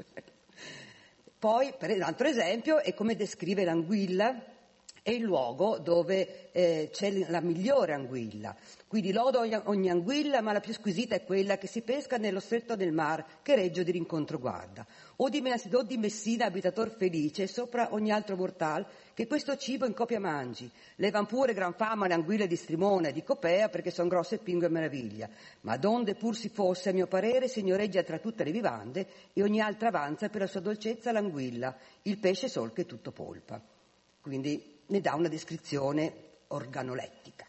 Poi, per un altro esempio, è come descrive l'anguilla è il luogo dove c'è la migliore anguilla. Quindi lodo ogni anguilla, ma la più squisita è quella che si pesca nello stretto del mar che Reggio di rincontro guarda. O di Messina, abitator felice, sopra ogni altro mortal, che questo cibo in copia mangi. Levan pure gran fama le anguille di Strimone e di Copea, perché son grosse pingue e meraviglia. Ma donde pur si fosse, a mio parere, signoreggia tra tutte le vivande, e ogni altra avanza per la sua dolcezza l'anguilla, il pesce sol che è tutto polpa. Quindi ne dà una descrizione organolettica.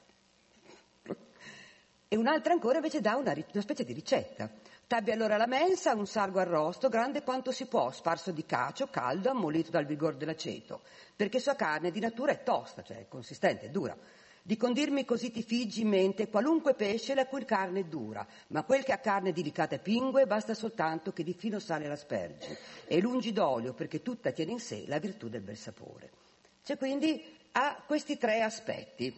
E un'altra ancora invece dà una specie di ricetta. T'abbi allora la mensa, un sargo arrosto, grande quanto si può, sparso di cacio, caldo, ammolito dal vigor dell'aceto, perché sua carne di natura è tosta, cioè è consistente, è dura. Di condirmi così ti figgi in mente qualunque pesce la cui carne è dura, ma quel che ha carne delicata e pingue basta soltanto che di fino sale l'aspergi, e lungi d'olio, perché tutta tiene in sé la virtù del bel sapore. Cioè quindi ha questi 3 aspetti.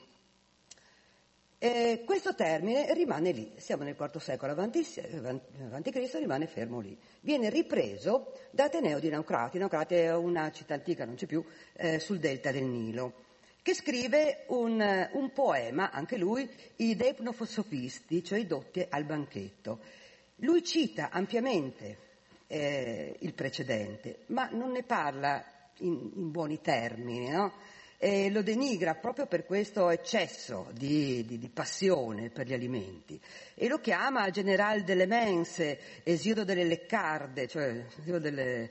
Questo termine rimane lì, siamo nel IV secolo a.C., rimane fermo lì. Viene ripreso da Ateneo di Naucrate. Naucrate è una città antica, non c'è più, sul delta del Nilo, che scrive un poema, anche lui, i Deipnosofisti, cioè i dotti al banchetto. Lui cita ampiamente il precedente, ma non ne parla in buoni termini, no? e lo denigra proprio per questo eccesso di passione per gli alimenti e lo chiama General delle Mense, Esiodo delle Leccarde, cioè Esiodo delle...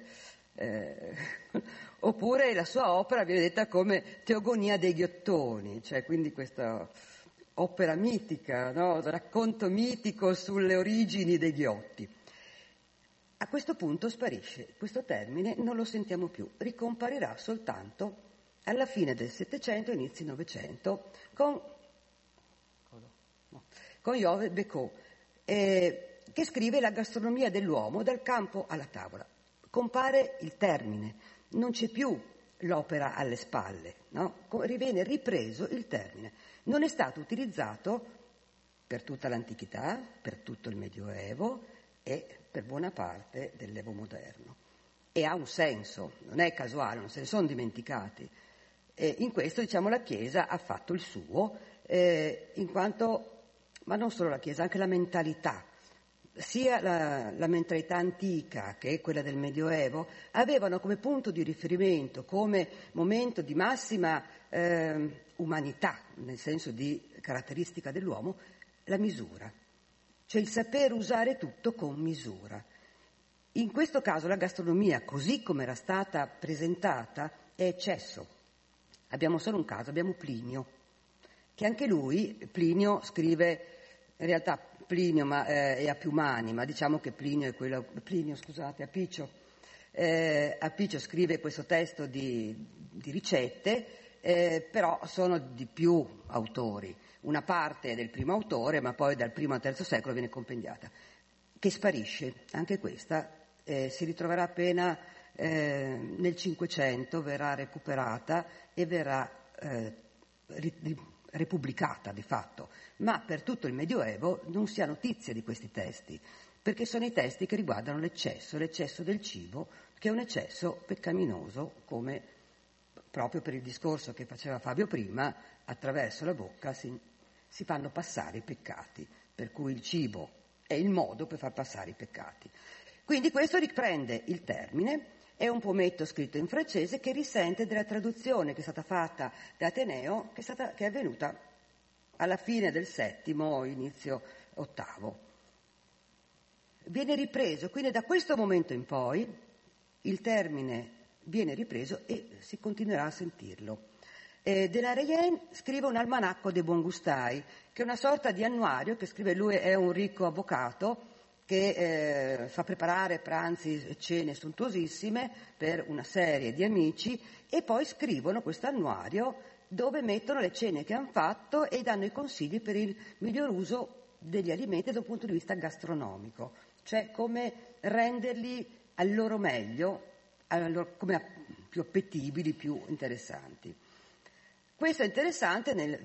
oppure la sua opera viene detta come Teogonia dei ghiottoni, cioè quindi questa opera mitica, no? Racconto mitico sulle origini dei ghiotti. A questo punto sparisce questo termine, non lo sentiamo più, ricomparirà soltanto alla fine del Settecento, inizi Novecento, con Joseph Bécot, che scrive La gastronomia dell'uomo dal campo alla tavola. Compare il termine, non c'è più l'opera alle spalle, no? Viene ripreso il termine. Non è stato utilizzato per tutta l'antichità, per tutto il Medioevo e per buona parte dell'Evo moderno. E ha un senso, non è casuale, non se ne sono dimenticati. In questo, diciamo, la Chiesa ha fatto il suo, in quanto, ma non solo la Chiesa, anche la mentalità, sia la mentalità antica che quella del Medioevo, avevano come punto di riferimento, come momento di massima umanità, nel senso di caratteristica dell'uomo, la misura, cioè il saper usare tutto con misura. In questo caso la gastronomia, così come era stata presentata, è eccesso. Abbiamo solo un caso, abbiamo Plinio, che anche lui, Plinio scrive, in realtà Plinio è a più mani, ma diciamo che Appicio scrive questo testo di ricette, però sono di più autori. Una parte è del primo autore, ma poi dal primo al terzo secolo viene compendiata, che sparisce. Anche questa si ritroverà appena nel Cinquecento, verrà recuperata e verrà repubblicata di fatto, ma per tutto il Medioevo non si ha notizia di questi testi, perché sono i testi che riguardano l'eccesso del cibo, che è un eccesso peccaminoso, come proprio per il discorso che faceva Fabio prima, attraverso la bocca si fanno passare i peccati, per cui il cibo è il modo per far passare i peccati. Quindi questo riprende il termine. È un poemetto scritto in francese che risente della traduzione che è stata fatta da Ateneo, che è avvenuta alla fine del VII, inizio VIII. Viene ripreso, quindi da questo momento in poi il termine viene ripreso e si continuerà a sentirlo. De la Reyenne scrive un almanacco dei buongustai, che è una sorta di annuario che scrive, lui è un ricco avvocato, che fa preparare pranzi e cene sontuosissime per una serie di amici e poi scrivono questo annuario dove mettono le cene che hanno fatto e danno i consigli per il miglior uso degli alimenti dal punto di vista gastronomico, cioè come renderli al loro meglio, come più appetibili, più interessanti. Questo è interessante, nel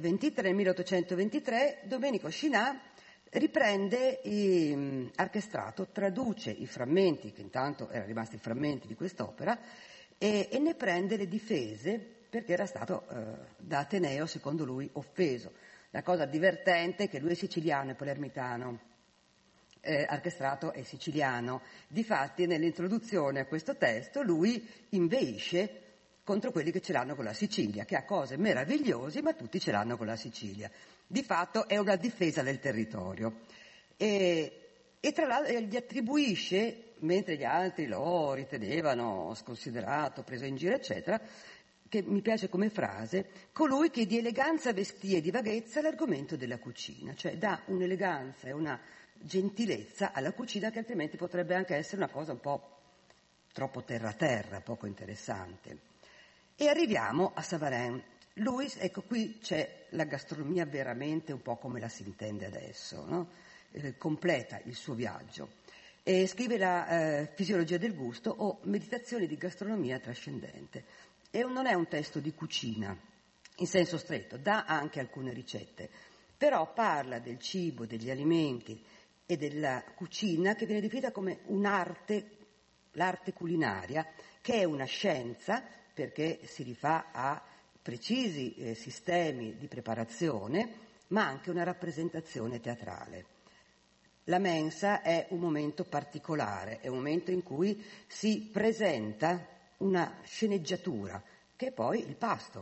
1823 Domenico Scinà riprende Archestrato, traduce i frammenti, che intanto erano rimasti frammenti di quest'opera, e ne prende le difese, perché era stato da Ateneo, secondo lui, offeso. La cosa divertente è che lui è siciliano e palermitano, Archestrato è siciliano. Difatti, nell'introduzione a questo testo, lui inveisce contro quelli che ce l'hanno con la Sicilia, che ha cose meravigliose, ma tutti ce l'hanno con la Sicilia. Di fatto è una difesa del territorio e tra l'altro gli attribuisce, mentre gli altri lo ritenevano sconsiderato, preso in giro eccetera, che mi piace come frase, colui che di eleganza vestì e di vaghezza l'argomento della cucina, cioè dà un'eleganza e una gentilezza alla cucina che altrimenti potrebbe anche essere una cosa un po' troppo terra-terra, poco interessante. E arriviamo a Savarin. Lui, ecco, qui c'è la gastronomia veramente un po' come la si intende adesso, no? Completa il suo viaggio. E scrive la Fisiologia del gusto o Meditazioni di gastronomia trascendente. E non è un testo di cucina, in senso stretto, dà anche alcune ricette, però parla del cibo, degli alimenti e della cucina che viene definita come un'arte, l'arte culinaria, che è una scienza perché si rifà a precisi sistemi di preparazione, ma anche una rappresentazione teatrale. La mensa è un momento particolare, è un momento in cui si presenta una sceneggiatura, che è poi il pasto,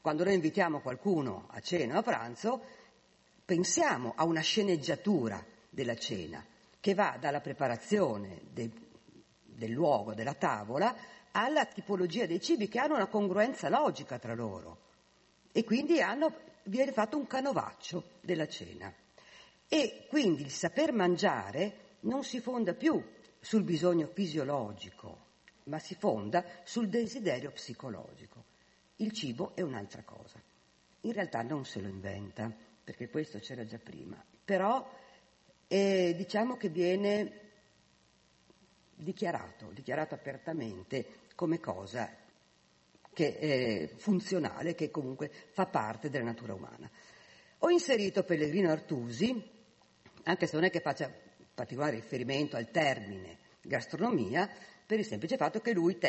quando noi invitiamo qualcuno a cena o a pranzo, pensiamo a una sceneggiatura della cena che va dalla preparazione del luogo, della tavola, alla tipologia dei cibi che hanno una congruenza logica tra loro e quindi viene fatto un canovaccio della cena. E quindi il saper mangiare non si fonda più sul bisogno fisiologico, ma si fonda sul desiderio psicologico. Il cibo è un'altra cosa. In realtà non se lo inventa, perché questo c'era già prima, però diciamo che viene dichiarato apertamente come cosa che è funzionale, che comunque fa parte della natura umana. Ho inserito Pellegrino Artusi, anche se non è che faccia particolare riferimento al termine gastronomia, per il semplice fatto che lui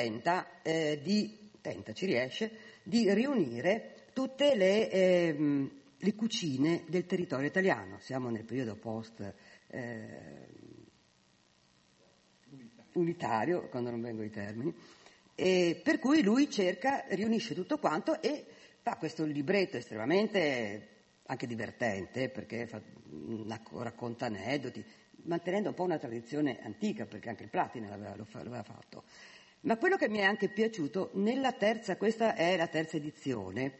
ci riesce, di riunire tutte le cucine del territorio italiano. Siamo nel periodo post unitario, quando non vengono i termini, e per cui lui riunisce tutto quanto e fa questo libretto estremamente anche divertente, perché racconta aneddoti, mantenendo un po' una tradizione antica, perché anche il Platini l'aveva fatto. Ma quello che mi è anche piaciuto, questa è la terza edizione,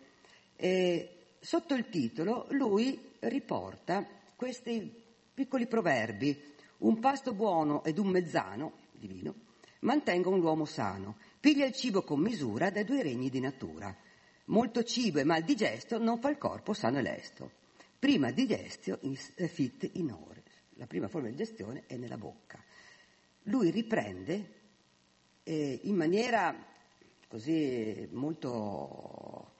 sotto il titolo lui riporta questi piccoli proverbi: un pasto buono ed un mezzano, divino, mantengono l'uomo sano, piglia il cibo con misura dai due regni di natura. Molto cibo e mal digesto non fa il corpo sano e lesto. Prima digestio fit in ore. La prima forma di digestione è nella bocca. Lui riprende in maniera così molto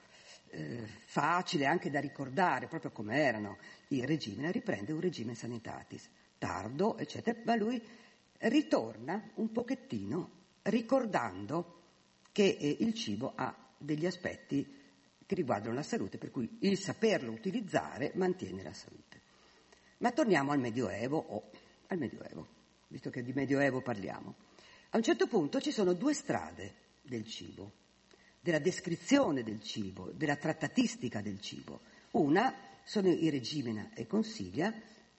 facile anche da ricordare, proprio come erano i regimi, riprende un regime sanitatis, tardo, eccetera, ma lui ritorna un pochettino ricordando che il cibo ha degli aspetti che riguardano la salute, per cui il saperlo utilizzare mantiene la salute. Ma torniamo al Medioevo, visto che di Medioevo parliamo. A un certo punto ci sono due strade del cibo, della descrizione del cibo, della trattatistica del cibo. Una sono i Regimina e Consiglia,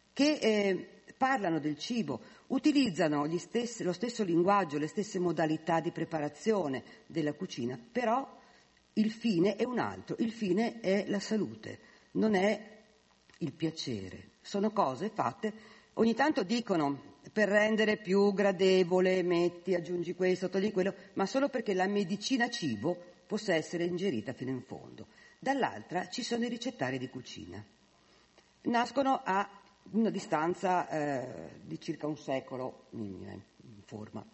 che parlano del cibo, utilizzano lo stesso linguaggio, le stesse modalità di preparazione della cucina, però il fine è un altro, il fine è la salute, non è il piacere. Sono cose fatte, ogni tanto dicono, per rendere più gradevole, aggiungi questo, togli quello, ma solo perché la medicina cibo possa essere ingerita fino in fondo. Dall'altra ci sono i ricettari di cucina. Nascono a una distanza di circa un secolo in forma,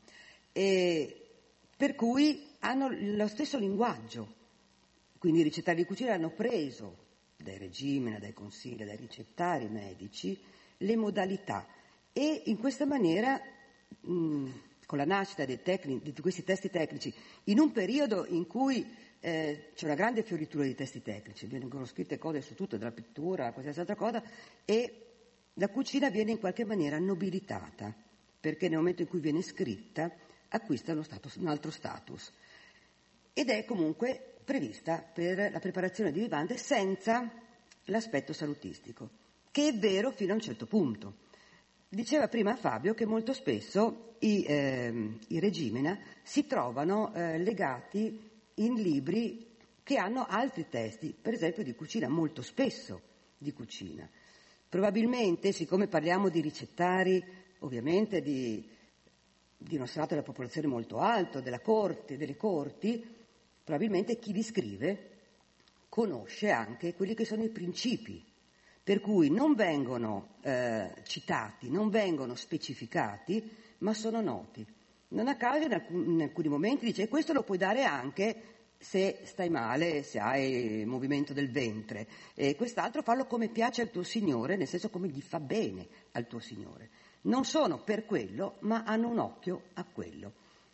e per cui hanno lo stesso linguaggio. Quindi i ricettari di cucina hanno preso dai Regimina, dai Consiglia, dai ricettari medici le modalità, e in questa maniera, con la nascita di questi testi tecnici, in un periodo in cui c'è una grande fioritura di testi tecnici, vengono scritte cose su tutto, dalla pittura a qualsiasi altra cosa, e la cucina viene in qualche maniera nobilitata, perché nel momento in cui viene scritta acquista un altro status, ed è comunque prevista per la preparazione di vivande senza l'aspetto salutistico, che è vero fino a un certo punto. Diceva prima Fabio che molto spesso i Regimina si trovano legati in libri che hanno altri testi, per esempio di cucina, molto spesso di cucina. Probabilmente, siccome parliamo di ricettari, ovviamente di uno strato della popolazione molto alto, delle corti, probabilmente chi li scrive conosce anche quelli che sono i principi, per cui non vengono citati, non vengono specificati, ma sono noti. Non a caso in alcuni momenti dice: questo lo puoi dare anche se stai male, se hai movimento del ventre, e quest'altro fallo come piace al tuo Signore, nel senso come gli fa bene al tuo Signore. Non sono per quello, ma hanno un occhio a quello.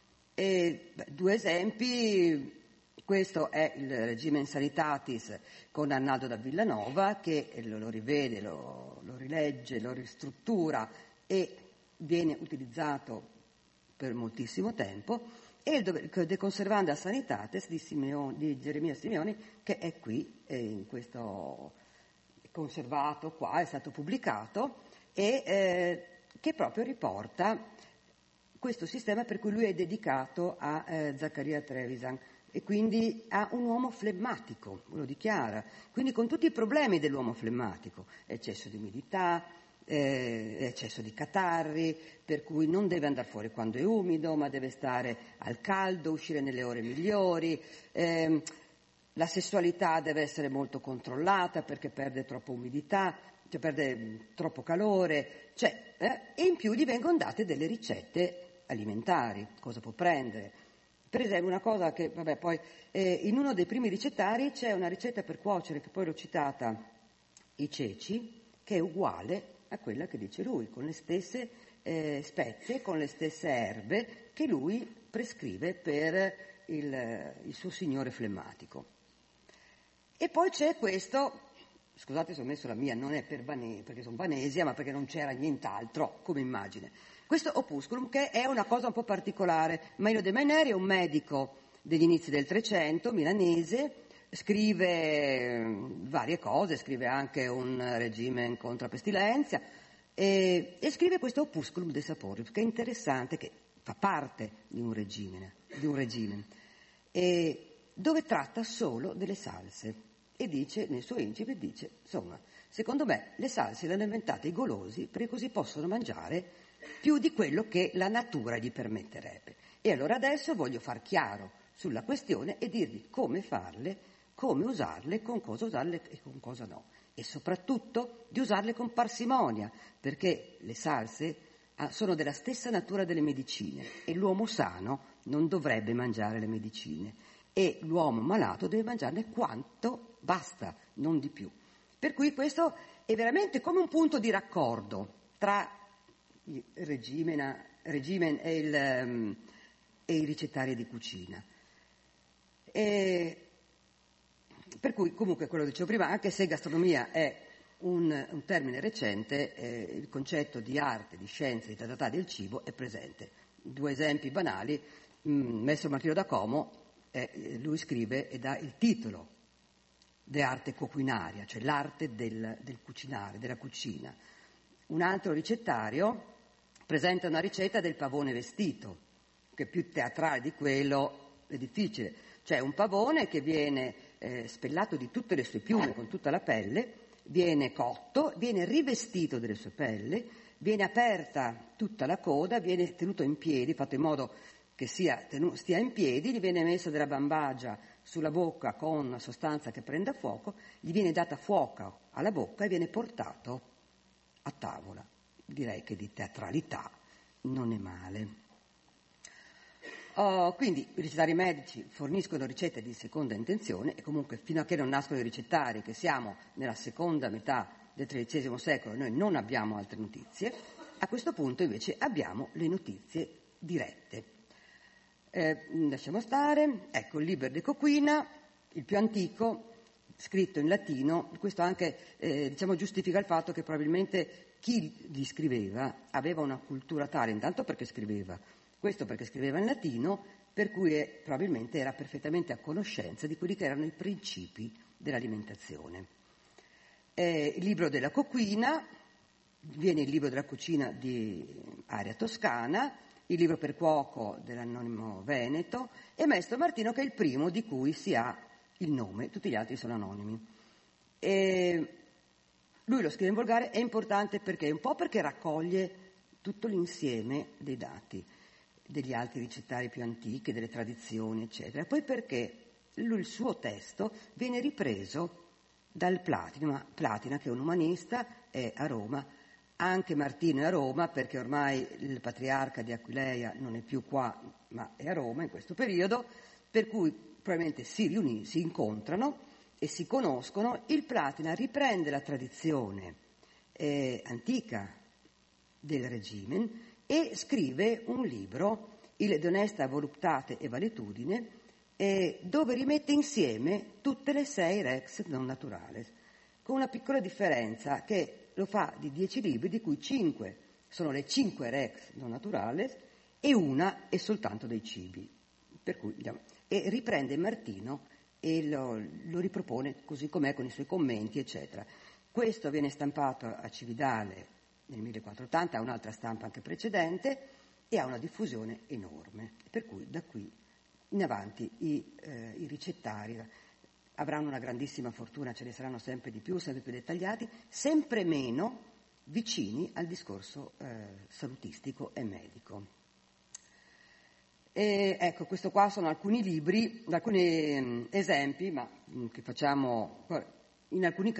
Due esempi: questo è il Regimen Sanitatis con Arnaldo da Villanova, che lo rivede, lo rilegge, lo ristruttura e viene utilizzato per moltissimo tempo, e il De Conservanda Sanitatis di Geremia Simeoni, che è qui, in questo conservato qua, è stato pubblicato, e che proprio riporta questo sistema per cui lui è dedicato a Zaccaria Trevisan, e quindi a un uomo flemmatico, lo dichiara, quindi con tutti i problemi dell'uomo flemmatico, eccesso di umidità, eccesso di catarri, per cui non deve andare fuori quando è umido, ma deve stare al caldo, uscire nelle ore migliori, la sessualità deve essere molto controllata perché perde troppa umidità, cioè perde troppo calore, e in più gli vengono date delle ricette alimentari, cosa può prendere. Per esempio una cosa che, poi in uno dei primi ricettari c'è una ricetta per cuocere, che poi l'ho citata, i ceci, che è uguale a quella che dice lui, con le stesse spezie, con le stesse erbe che lui prescrive per il suo signore flemmatico. E poi c'è questo, scusate se ho messo la mia, non è perché sono vanesia, ma perché non c'era nient'altro come immagine. Questo opusculum, che è una cosa un po' particolare. Maino de Maineri è un medico degli inizi del Trecento, milanese, scrive varie cose, scrive anche un regime contro la pestilenza, e scrive questo opusculum de Saporius, che è interessante, che fa parte di un regime, dove tratta solo delle salse, e dice, nel suo incipit, dice, insomma, secondo me le salse le hanno inventate i golosi perché così possono mangiare più di quello che la natura gli permetterebbe. E allora adesso voglio far chiaro sulla questione e dirvi come farle, come usarle, con cosa usarle e con cosa no. E soprattutto di usarle con parsimonia, perché le salse sono della stessa natura delle medicine e l'uomo sano non dovrebbe mangiare le medicine e l'uomo malato deve mangiarne quanto basta, non di più. Per cui questo è veramente come un punto di raccordo tra il regime e i ricettari di cucina. Per cui, comunque, quello che dicevo prima, anche se gastronomia è un termine recente, il concetto di arte, di scienza, di trattati del cibo è presente. 2 esempi banali. Messer Martino da Como, lui scrive e dà il titolo de arte coquinaria, cioè l'arte del cucinare, della cucina. Un altro ricettario presenta una ricetta del pavone vestito, che è più teatrale di quello, è difficile. Cioè un pavone che viene spellato di tutte le sue piume, con tutta la pelle, viene cotto, viene rivestito delle sue pelle, viene aperta tutta la coda, viene tenuto in piedi, fatto in modo che stia in piedi, gli viene messa della bambagia sulla bocca con una sostanza che prenda fuoco, gli viene data fuoco alla bocca e viene portato a tavola. Direi che di teatralità non è male. Quindi i ricettari medici forniscono ricette di seconda intenzione e comunque fino a che non nascono i ricettari, che siamo nella seconda metà del XIII secolo, noi non abbiamo altre notizie. A questo punto invece abbiamo le notizie dirette. Lasciamo stare. Ecco il Liber de Coquina, il più antico, scritto in latino. Questo anche giustifica il fatto che probabilmente chi gli scriveva aveva una cultura tale, intanto perché scriveva, questo perché scriveva in latino, per cui probabilmente era perfettamente a conoscenza di quelli che erano i principi dell'alimentazione. Il libro della Coquina, viene il libro della cucina di Area Toscana, il libro per cuoco dell'anonimo Veneto e Maestro Martino, che è il primo di cui si ha il nome, tutti gli altri sono anonimi. Lui lo scrive in volgare, è importante perché un po' perché raccoglie tutto l'insieme dei dati degli altri ricettari più antichi, delle tradizioni, eccetera. Poi perché il suo testo viene ripreso dal Platina, che è un umanista, è a Roma, anche Martino è a Roma, perché ormai il patriarca di Aquileia non è più qua, ma è a Roma in questo periodo, per cui probabilmente si incontrano e si conoscono. Il Platina riprende la tradizione antica del regime e scrive un libro, il De Honesta Voluptate e Valetudine, dove rimette insieme tutte le 6 rex non naturales, con una piccola differenza, che lo fa di 10 libri, di cui 5 sono le 5 rex non naturales e una è soltanto dei cibi. Per cui, e riprende Martino e lo ripropone così com'è, con i suoi commenti, eccetera. Questo viene stampato a Cividale nel 1480, ha un'altra stampa anche precedente e ha una diffusione enorme, per cui da qui in avanti i ricettari avranno una grandissima fortuna, ce ne saranno sempre di più, sempre più dettagliati, sempre meno vicini al discorso salutistico e medico. E ecco, questo qua sono alcuni libri, alcuni esempi, ma che facciamo in alcuni casi